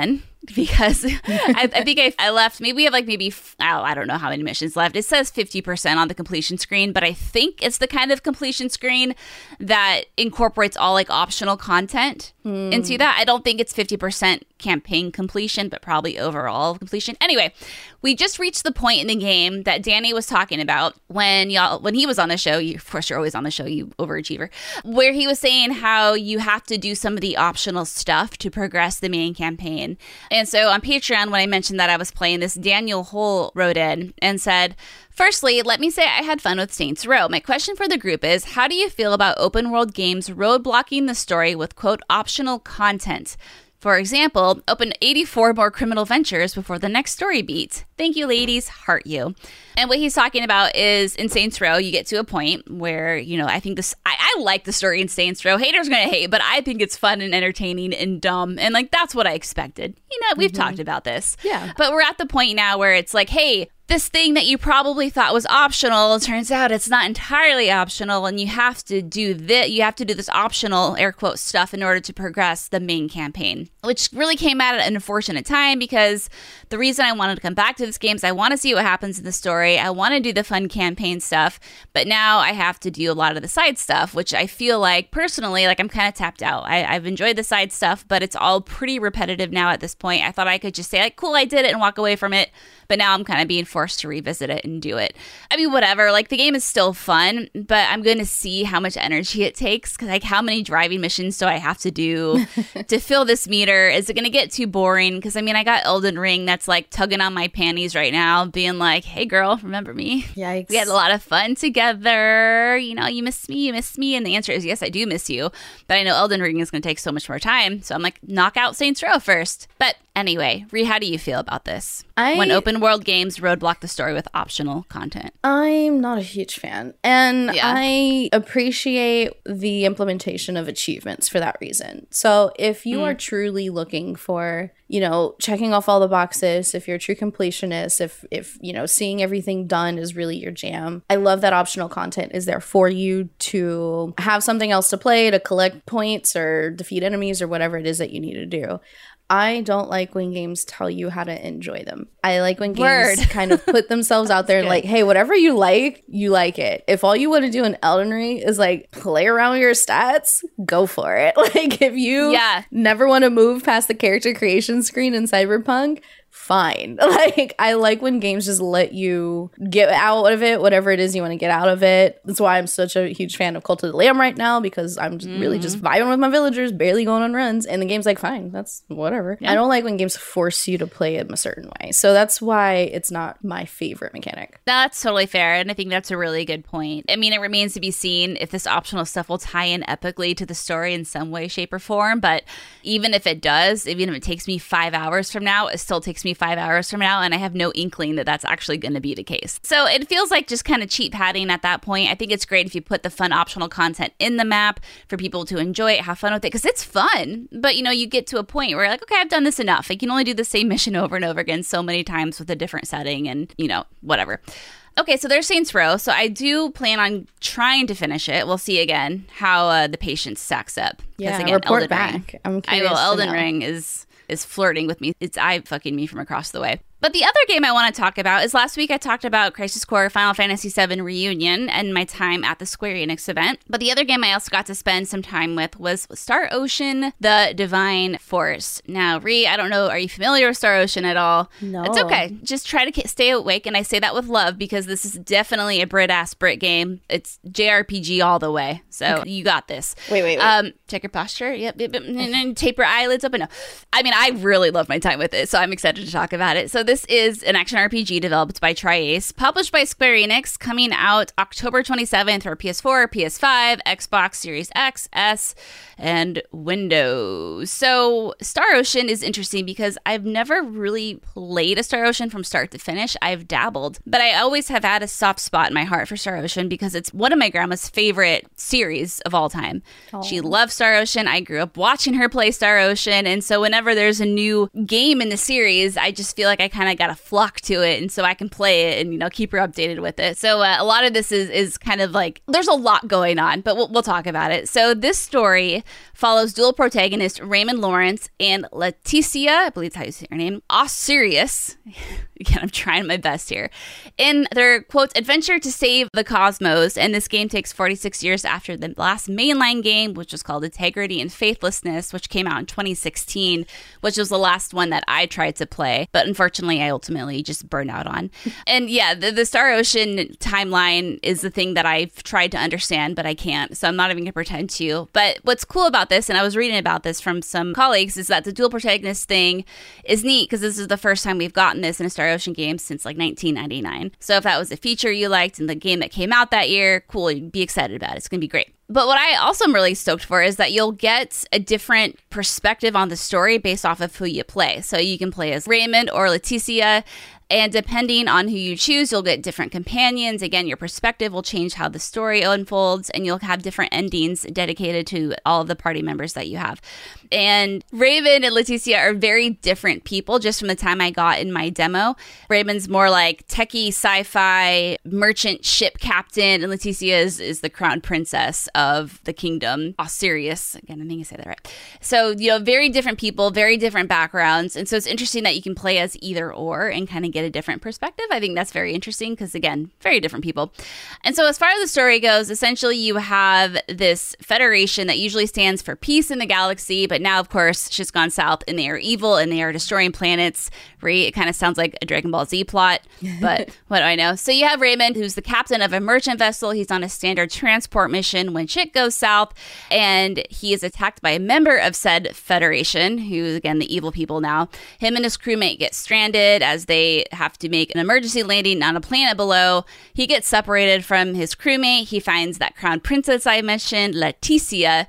because I, I think I, I left, maybe we have like maybe, oh, I don't know how many missions left. It says fifty percent on the completion screen, but I think it's the kind of completion screen that incorporates all like optional content mm. into that. I don't think it's fifty percent campaign completion, but probably overall completion. Anyway, we just reached the point in the game that Danny was talking about when y'all, when he was on the show. You, of course, you're always on the show, you overachiever, where he was saying how you have to do some of the optional stuff to progress the main campaign. And so on Patreon, when I mentioned that I was playing this, Daniel Hull wrote in and said, firstly, let me say I had fun with Saints Row. My question for the group is, how do you feel about open world games roadblocking the story with, quote, optional content? For example, open eighty-four more criminal ventures before the next story beat. Thank you, ladies. Heart you. And what he's talking about is in Saints Row, you get to a point where, you know, I think this, I, I like the story in Saints Row. Haters going to hate, but I think it's fun and entertaining and dumb. And like, that's what I expected. You know, we've mm-hmm. talked about this. Yeah. But we're at the point now where it's like, hey, this thing that you probably thought was optional, it turns out it's not entirely optional, and you have to do this, you have to do this optional, air quote, stuff in order to progress the main campaign, which really came at an unfortunate time because the reason I wanted to come back to this game is I want to see what happens in the story. I want to do the fun campaign stuff, but now I have to do a lot of the side stuff, which I feel like personally, like I'm kind of tapped out. I, I've enjoyed the side stuff, but it's all pretty repetitive now at this point. I thought I could just say like, cool, I did it and walk away from it. But now I'm kind of being forced to revisit it and do it. I mean, whatever. Like, the game is still fun, but I'm going to see how much energy it takes. Because, like, how many driving missions do I have to do to fill this meter? Is it going to get too boring? Because, I mean, I got Elden Ring that's, like, tugging on my panties right now, being like, hey, girl, remember me? Yikes. We had a lot of fun together. You know, you miss me, you miss me. And the answer is, yes, I do miss you. But I know Elden Ring is going to take so much more time. So I'm like, knock out Saints Row first. But anyway, Rhee, how do you feel about this? I, when open world games roadblock the story with optional content. I'm not a huge fan. And yeah. I appreciate the implementation of achievements for that reason. So if you mm. are truly looking for, you know, checking off all the boxes, if you're a true completionist, if, if, you know, seeing everything done is really your jam, I love that optional content is there for you to have something else to play, to collect points or defeat enemies or whatever it is that you need to do. I don't like when games tell you how to enjoy them. I like when games Word. kind of put themselves out there and like, hey, whatever you like, you like it. If all you want to do in Elden Ring is like play around with your stats, go for it. Like if you yeah. never want to move past the character creation screen in Cyberpunk, fine. Like I like when games just let you get out of it, whatever it is you want to get out of it. That's why I'm such a huge fan of Cult of the Lamb right now, because I'm just mm. really just vibing with my villagers, barely going on runs, and the game's like, fine, that's whatever. Yeah. I don't like when games force you to play it a certain way. So that's why it's not my favorite mechanic. That's totally fair, and I think that's a really good point. I mean, it remains to be seen if this optional stuff will tie in epically to the story in some way, shape, or form, but even if it does, even if it takes me five hours from now, it still takes me five hours from now, and I have no inkling that that's actually going to be the case. So it feels like just kind of cheap padding at that point. I think it's great if you put the fun optional content in the map for people to enjoy it, have fun with it, because it's fun. But, you know, you get to a point where you're like, okay, I've done this enough. I can only do the same mission over and over again so many times with a different setting and, you know, whatever. Okay, so there's Saints Row. So I do plan on trying to finish it. We'll see again how uh, the patience stacks up. Yeah, again, report Elden back. Ring, I'm I curious will. Elden to know. Ring is is flirting with me. It's eye fucking me from across the way. But the other game I want to talk about is last week I talked about Crisis Core Final Fantasy seven Reunion and my time at the Square Enix event. But the other game I also got to spend some time with was Star Ocean: The Divine Force. Now, Rhee, I don't know, are you familiar with Star Ocean at all? No. It's okay. Just try to stay awake, and I say that with love because this is definitely a Brit-ass Brit game. It's J R P G all the way, so okay. You got this. Wait, wait, wait. Um, check your posture. Yep, yep, yep. And tape your eyelids up. And no. I mean, I really love my time with it, so I'm excited to talk about it. So this is an action R P G developed by Tri-Ace, published by Square Enix, coming out October twenty-seventh for P S four, P S five, Xbox Series X, S, and Windows. So Star Ocean is interesting because I've never really played a Star Ocean from start to finish. I've dabbled, but I always have had a soft spot in my heart for Star Ocean because it's one of my grandma's favorite series of all time. Aww. She loves Star Ocean. I grew up watching her play Star Ocean, and so whenever there's a new game in the series, I just feel like I kind kind of got to flock to it, and so I can play it and, you know, keep her updated with it. So uh, a lot of this is is kind of like, there's a lot going on, but we'll, we'll talk about it. So this story follows dual protagonist Raymond Lawrence and Leticia, I believe that's how you say her name, Osirius. Again, I'm trying my best here. In their, quote, adventure to save the cosmos, and this game takes forty-six years after the last mainline game, which was called Integrity and Faithlessness, which came out in twenty sixteen, which was the last one that I tried to play, but unfortunately I ultimately just burned out on. And yeah, the, the Star Ocean timeline is the thing that I've tried to understand, but I can't, so I'm not even going to pretend to. But what's cool about this, and I was reading about this from some colleagues, is that the dual protagonist thing is neat, because this is the first time we've gotten this in a Star Ocean game since like nineteen ninety-nine. So if that was a feature you liked in the game that came out that year, cool, you'd be excited about it. It's going to be great. But what I also am really stoked for is that you'll get a different perspective on the story based off of who you play. So you can play as Raymond or Leticia, and depending on who you choose, you'll get different companions. Again, your perspective will change how the story unfolds, and you'll have different endings dedicated to all of the party members that you have. And Raymond and Leticia are very different people just from the time I got in my demo. Raymond's more like techie, sci-fi, merchant ship captain, and Leticia is, is the crown princess of the kingdom, Osirius. Again, I think I say that right. So, you know, very different people, very different backgrounds. And so it's interesting that you can play as either or and kind of get a different perspective. I think that's very interesting because, again, very different people. And so as far as the story goes, essentially you have this federation that usually stands for peace in the galaxy, but now, of course, shit's gone south and they are evil and they are destroying planets. Right? It kind of sounds like a Dragon Ball Z plot, but what do I know? So you have Raymond, who's the captain of a merchant vessel. He's on a standard transport mission when shit goes south, and he is attacked by a member of said federation, who, again, the evil people now. Him and his crewmate get stranded as they have to make an emergency landing on a planet below. He gets separated from his crewmate. He finds that crown princess I mentioned, Leticia,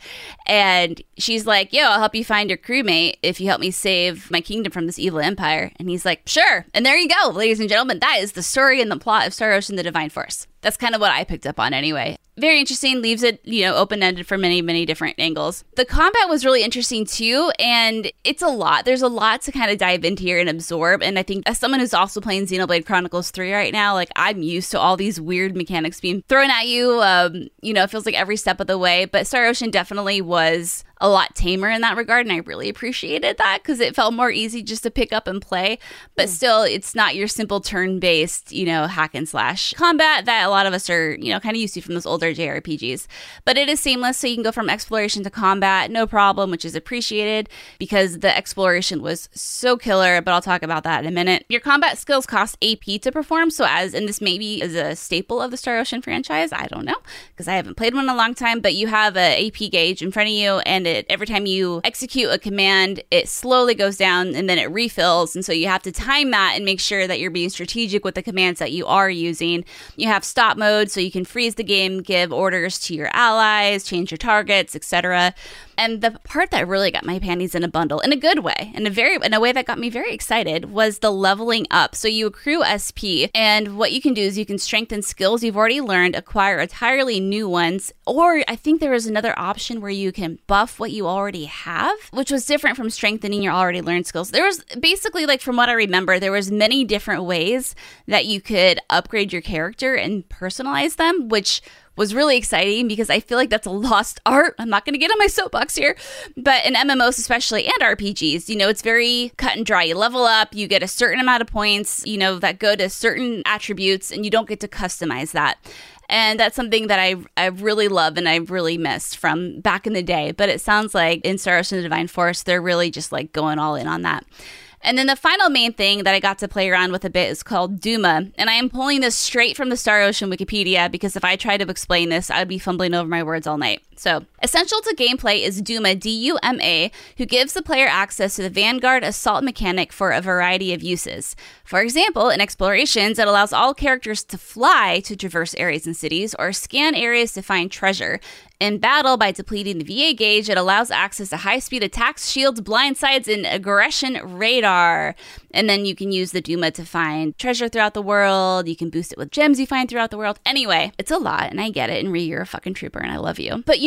and she's like, yo, I'll help you find your crewmate if you help me save my kingdom from this evil empire. And he's like, sure. And there you go, ladies and gentlemen. That is the story and the plot of Star Ocean: The Divine Force. That's kind of what I picked up on anyway. Very interesting, leaves it, you know, open-ended for many, many different angles. The combat was really interesting too, and it's a lot. There's a lot to kind of dive into here and absorb, and I think as someone who's also playing Xenoblade Chronicles three right now, like, I'm used to all these weird mechanics being thrown at you, um, you know, it feels like every step of the way, but Star Ocean definitely was a lot tamer in that regard, and I really appreciated that because it felt more easy just to pick up and play, but still, it's not your simple turn-based, you know, hack and slash combat that a lot of us are, you know, kind of used to from those older J R P Gs. But it is seamless, so you can go from exploration to combat, no problem, which is appreciated because the exploration was so killer, but I'll talk about that in a minute. Your combat skills cost A P to perform, so as, and this maybe is a staple of the Star Ocean franchise, I don't know, because I haven't played one in a long time, but you have a A P gauge in front of you, and it, every time you execute a command, it slowly goes down, and then it refills, and so you have to time that and make sure that you're being strategic with the commands that you are using. You have stop mode, so you can freeze the game, give orders to your allies, change your targets, et cetera. And the part that really got my panties in a bundle, in a good way, in a very in a way that got me very excited, was the leveling up. So you accrue S P, and what you can do is you can strengthen skills you've already learned, acquire entirely new ones, or I think there was another option where you can buff what you already have, which was different from strengthening your already learned skills. There was basically, like, from what I remember, there was many different ways that you could upgrade your character and personalize them, which was really exciting because I feel like that's a lost art. I'm not going to get on my soapbox here, but in M M Os especially, and R P Gs, you know, it's very cut and dry. You level up, you get a certain amount of points, you know, that go to certain attributes, and you don't get to customize that. And that's something that I I really love and I've really missed from back in the day. But it sounds like in Star Ocean: The Divine Force, they're really just like going all in on that. And then the final main thing that I got to play around with a bit is called Duma. And I am pulling this straight from the Star Ocean Wikipedia because if I tried to explain this, I'd be fumbling over my words all night. So, essential to gameplay is Duma, D U M A, who gives the player access to the Vanguard Assault mechanic for a variety of uses. For example, in explorations, it allows all characters to fly to traverse areas and cities or scan areas to find treasure. In battle, by depleting the V A gauge, it allows access to high-speed attacks, shields, blindsides, and aggression radar. And then you can use the Duma to find treasure throughout the world. You can boost it with gems you find throughout the world. Anyway, it's a lot, and I get it. And Ree, you're a fucking trooper, and I love you. But, you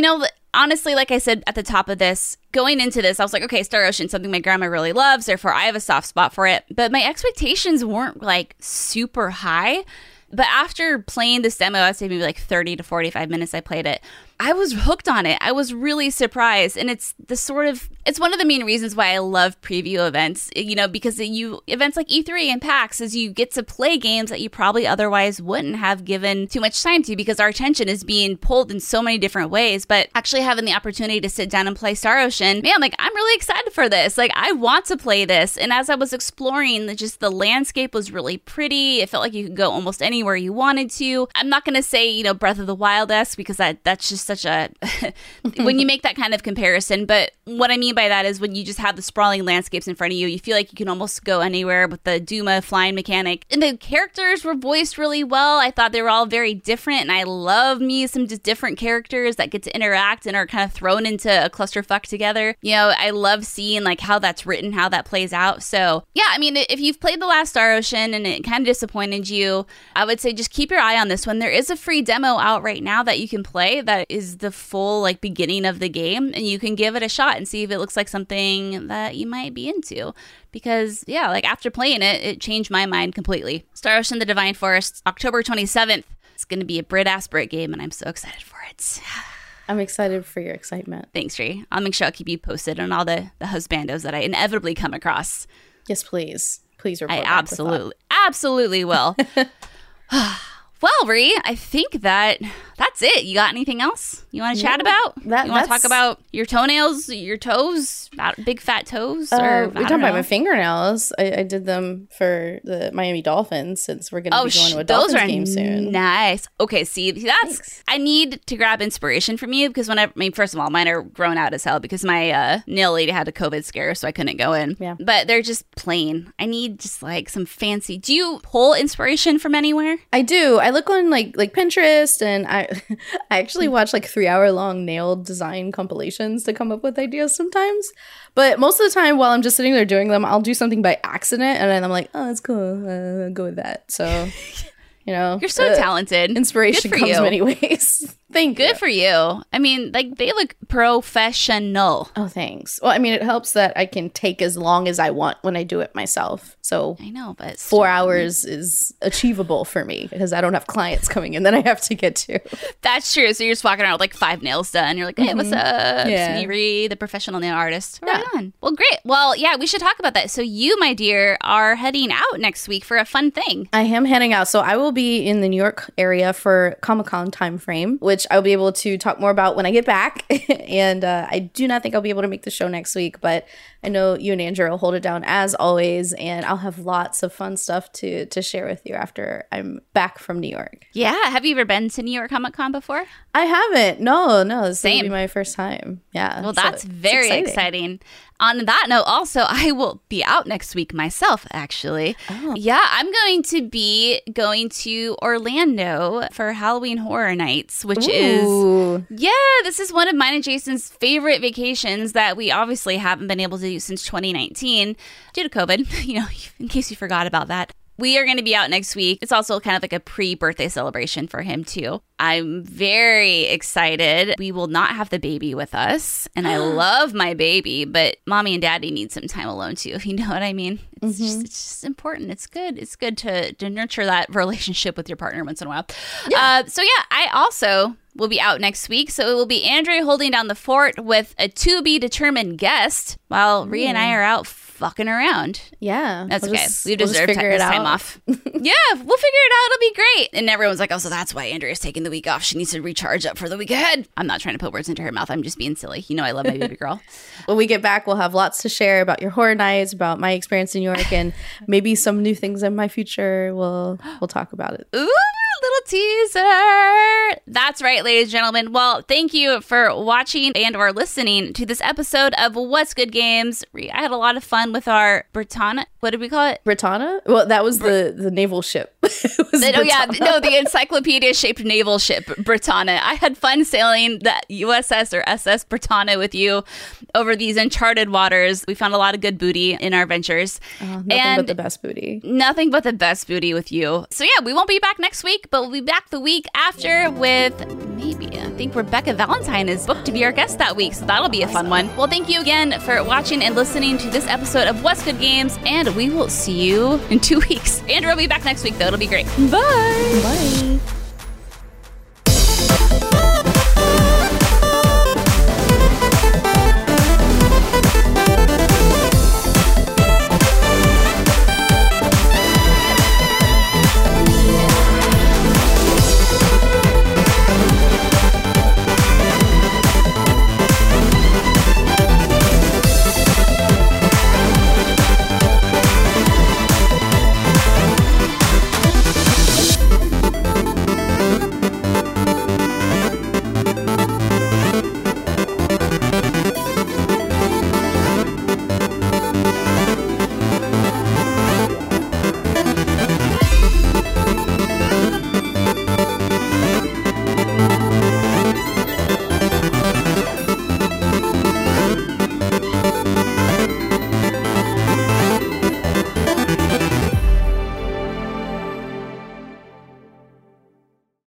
know, honestly, like I said at the top of this, going into this, I was like, okay, Star Ocean, something my grandma really loves, therefore I have a soft spot for it. But my expectations weren't like super high. But after playing this demo, I'd say maybe like thirty to forty-five minutes I played it, I was hooked on it. I was really surprised. And it's the sort of, it's one of the main reasons why I love preview events, you know, because you, events like E three and PAX is you get to play games that you probably otherwise wouldn't have given too much time to because our attention is being pulled in so many different ways. But actually having the opportunity to sit down and play Star Ocean, man, like I'm really excited for this. Like I want to play this. And as I was exploring, the, just the landscape was really pretty. It felt like you could go almost anywhere you wanted to. I'm not going to say, you know, Breath of the Wild-esque because that, that's just such a when you make that kind of comparison. But what I mean by that is when you just have the sprawling landscapes in front of you, you feel like you can almost go anywhere with the Duma flying mechanic. And the characters were voiced really well. I thought they were all very different, and I love me some just different characters that get to interact and are kind of thrown into a clusterfuck together. You know, I love seeing like how that's written, how that plays out. So yeah, I mean, if you've played the last Star Ocean and it kind of disappointed you, I would say just keep your eye on this one. There is a free demo out right now that you can play that is the full like beginning of the game, and you can give it a shot and see if it looks like something that you might be into. Because yeah, like after playing it, it changed my mind completely. Star Ocean: The Divine Forest, October twenty-seventh. It's going to be a Brit-ass Brit game, and I'm so excited for it. I'm excited for your excitement. Thanks, Ree. I'll make sure I'll keep you posted on all the, the husbandos that I inevitably come across. Yes, please. Please report I back absolutely, absolutely will. Well, Ree, I think that that's it. You got anything else you want to chat Yeah, about? that- you want to that's- talk about your toenails, your toes, fat- big fat toes? Uh, or we're I talking don't about know. my fingernails. I, I did them for the Miami Dolphins since we're going to Oh, be going sh- to a those Dolphins are game soon. nice. Okay, see, that's Thanks. I need to grab inspiration from you because when I, I mean, first of all, mine are grown out as hell because my uh, nail lady had a COVID scare, so I couldn't go in. Yeah. But they're just plain. I need just like some fancy. Do you pull inspiration from anywhere? I do. I look on like like Pinterest, and I I actually watch like three hour long nail design compilations to come up with ideas sometimes. But most of the time, while I'm just sitting there doing them, I'll do something by accident, and then I'm like, oh, that's cool. Uh, I'll go with that. So, you know, You're so uh, talented. Inspiration Good for comes you. many ways. Thank you. Good for you. I mean, like they look professional. Oh, thanks. Well, I mean, it helps that I can take as long as I want when I do it myself. So I know, but four hours is achievable for me because I don't have clients coming in that I have to get to. That's true. So you're just walking around with like five nails done. You're like, hey, what's up? Yeah. It's me, Ree, the professional nail artist. Right Yeah. on. Well, great. Well, yeah, we should talk about that. So you, my dear, are heading out next week for a fun thing. I am heading out. So I will be in the New York area for Comic-Con time frame, which I'll be able to talk more about when I get back. and uh, I do not think I'll be able to make the show next week, but I know you and Andrew will hold it down as always, and I'll have lots of fun stuff to to share with you after I'm back from New York. Yeah. Have you ever been to New York Comic Con before? I haven't. No, no, this will Same. be my first time. Yeah. Well, so that's it's very exciting. On that note, also, I will be out next week myself, actually. Oh. Yeah, I'm going to be going to Orlando for Halloween Horror Nights, which is, Ooh. yeah, this is one of mine and Jason's favorite vacations that we obviously haven't been able to do since twenty nineteen due to COVID, you know, in case you forgot about that. We are going to be out next week. It's also kind of like a pre-birthday celebration for him, too. I'm very excited. We will not have the baby with us, and I love my baby, but mommy and daddy need some time alone, too, if you know what I mean. It's, just, it's just important. It's good. It's good to, to nurture that relationship with your partner once in a while. Uh, so, yeah, I also will be out next week, so it will be Andrea holding down the fort with a to-be-determined guest, while Rhea and I are out fucking around. Yeah. That's we'll okay. just- we we'll just deserve figure ti- it this time out. off. Yeah, we'll figure it out. It'll be great. And everyone's like, oh, so that's why Andrea's taking the week off. She needs to recharge up for the week ahead. I'm not trying to put words into her mouth. I'm just being silly. You know I love my baby girl. When we get back, we'll have lots to share about your horror nights, about my experience in New York, and maybe some new things in my future. We'll we'll talk about it. Ooh, little teaser. That's right, ladies and gentlemen. Well, thank you for watching and or listening to this episode of What's Good Games. I had a lot of fun with our Britannia. What did we call it? Britannia? Well, that was the the naval ship. It was oh yeah, Britannia. no, the encyclopedia-shaped naval ship Britannia. I had fun sailing the U S S or S S Britannia with you over these uncharted waters. We found a lot of good booty in our ventures. Oh, nothing and but the best booty. Nothing but the best booty with you. So yeah, we won't be back next week, but we'll be back the week after with maybe, I think Rebecca Valentine is booked to be our guest that week, so that'll be a fun one. Well, thank you again for watching and listening to this episode of What's Good Games, and we will see you in two weeks. Andrew will be back next week, though. It'll be great. Bye! Bye.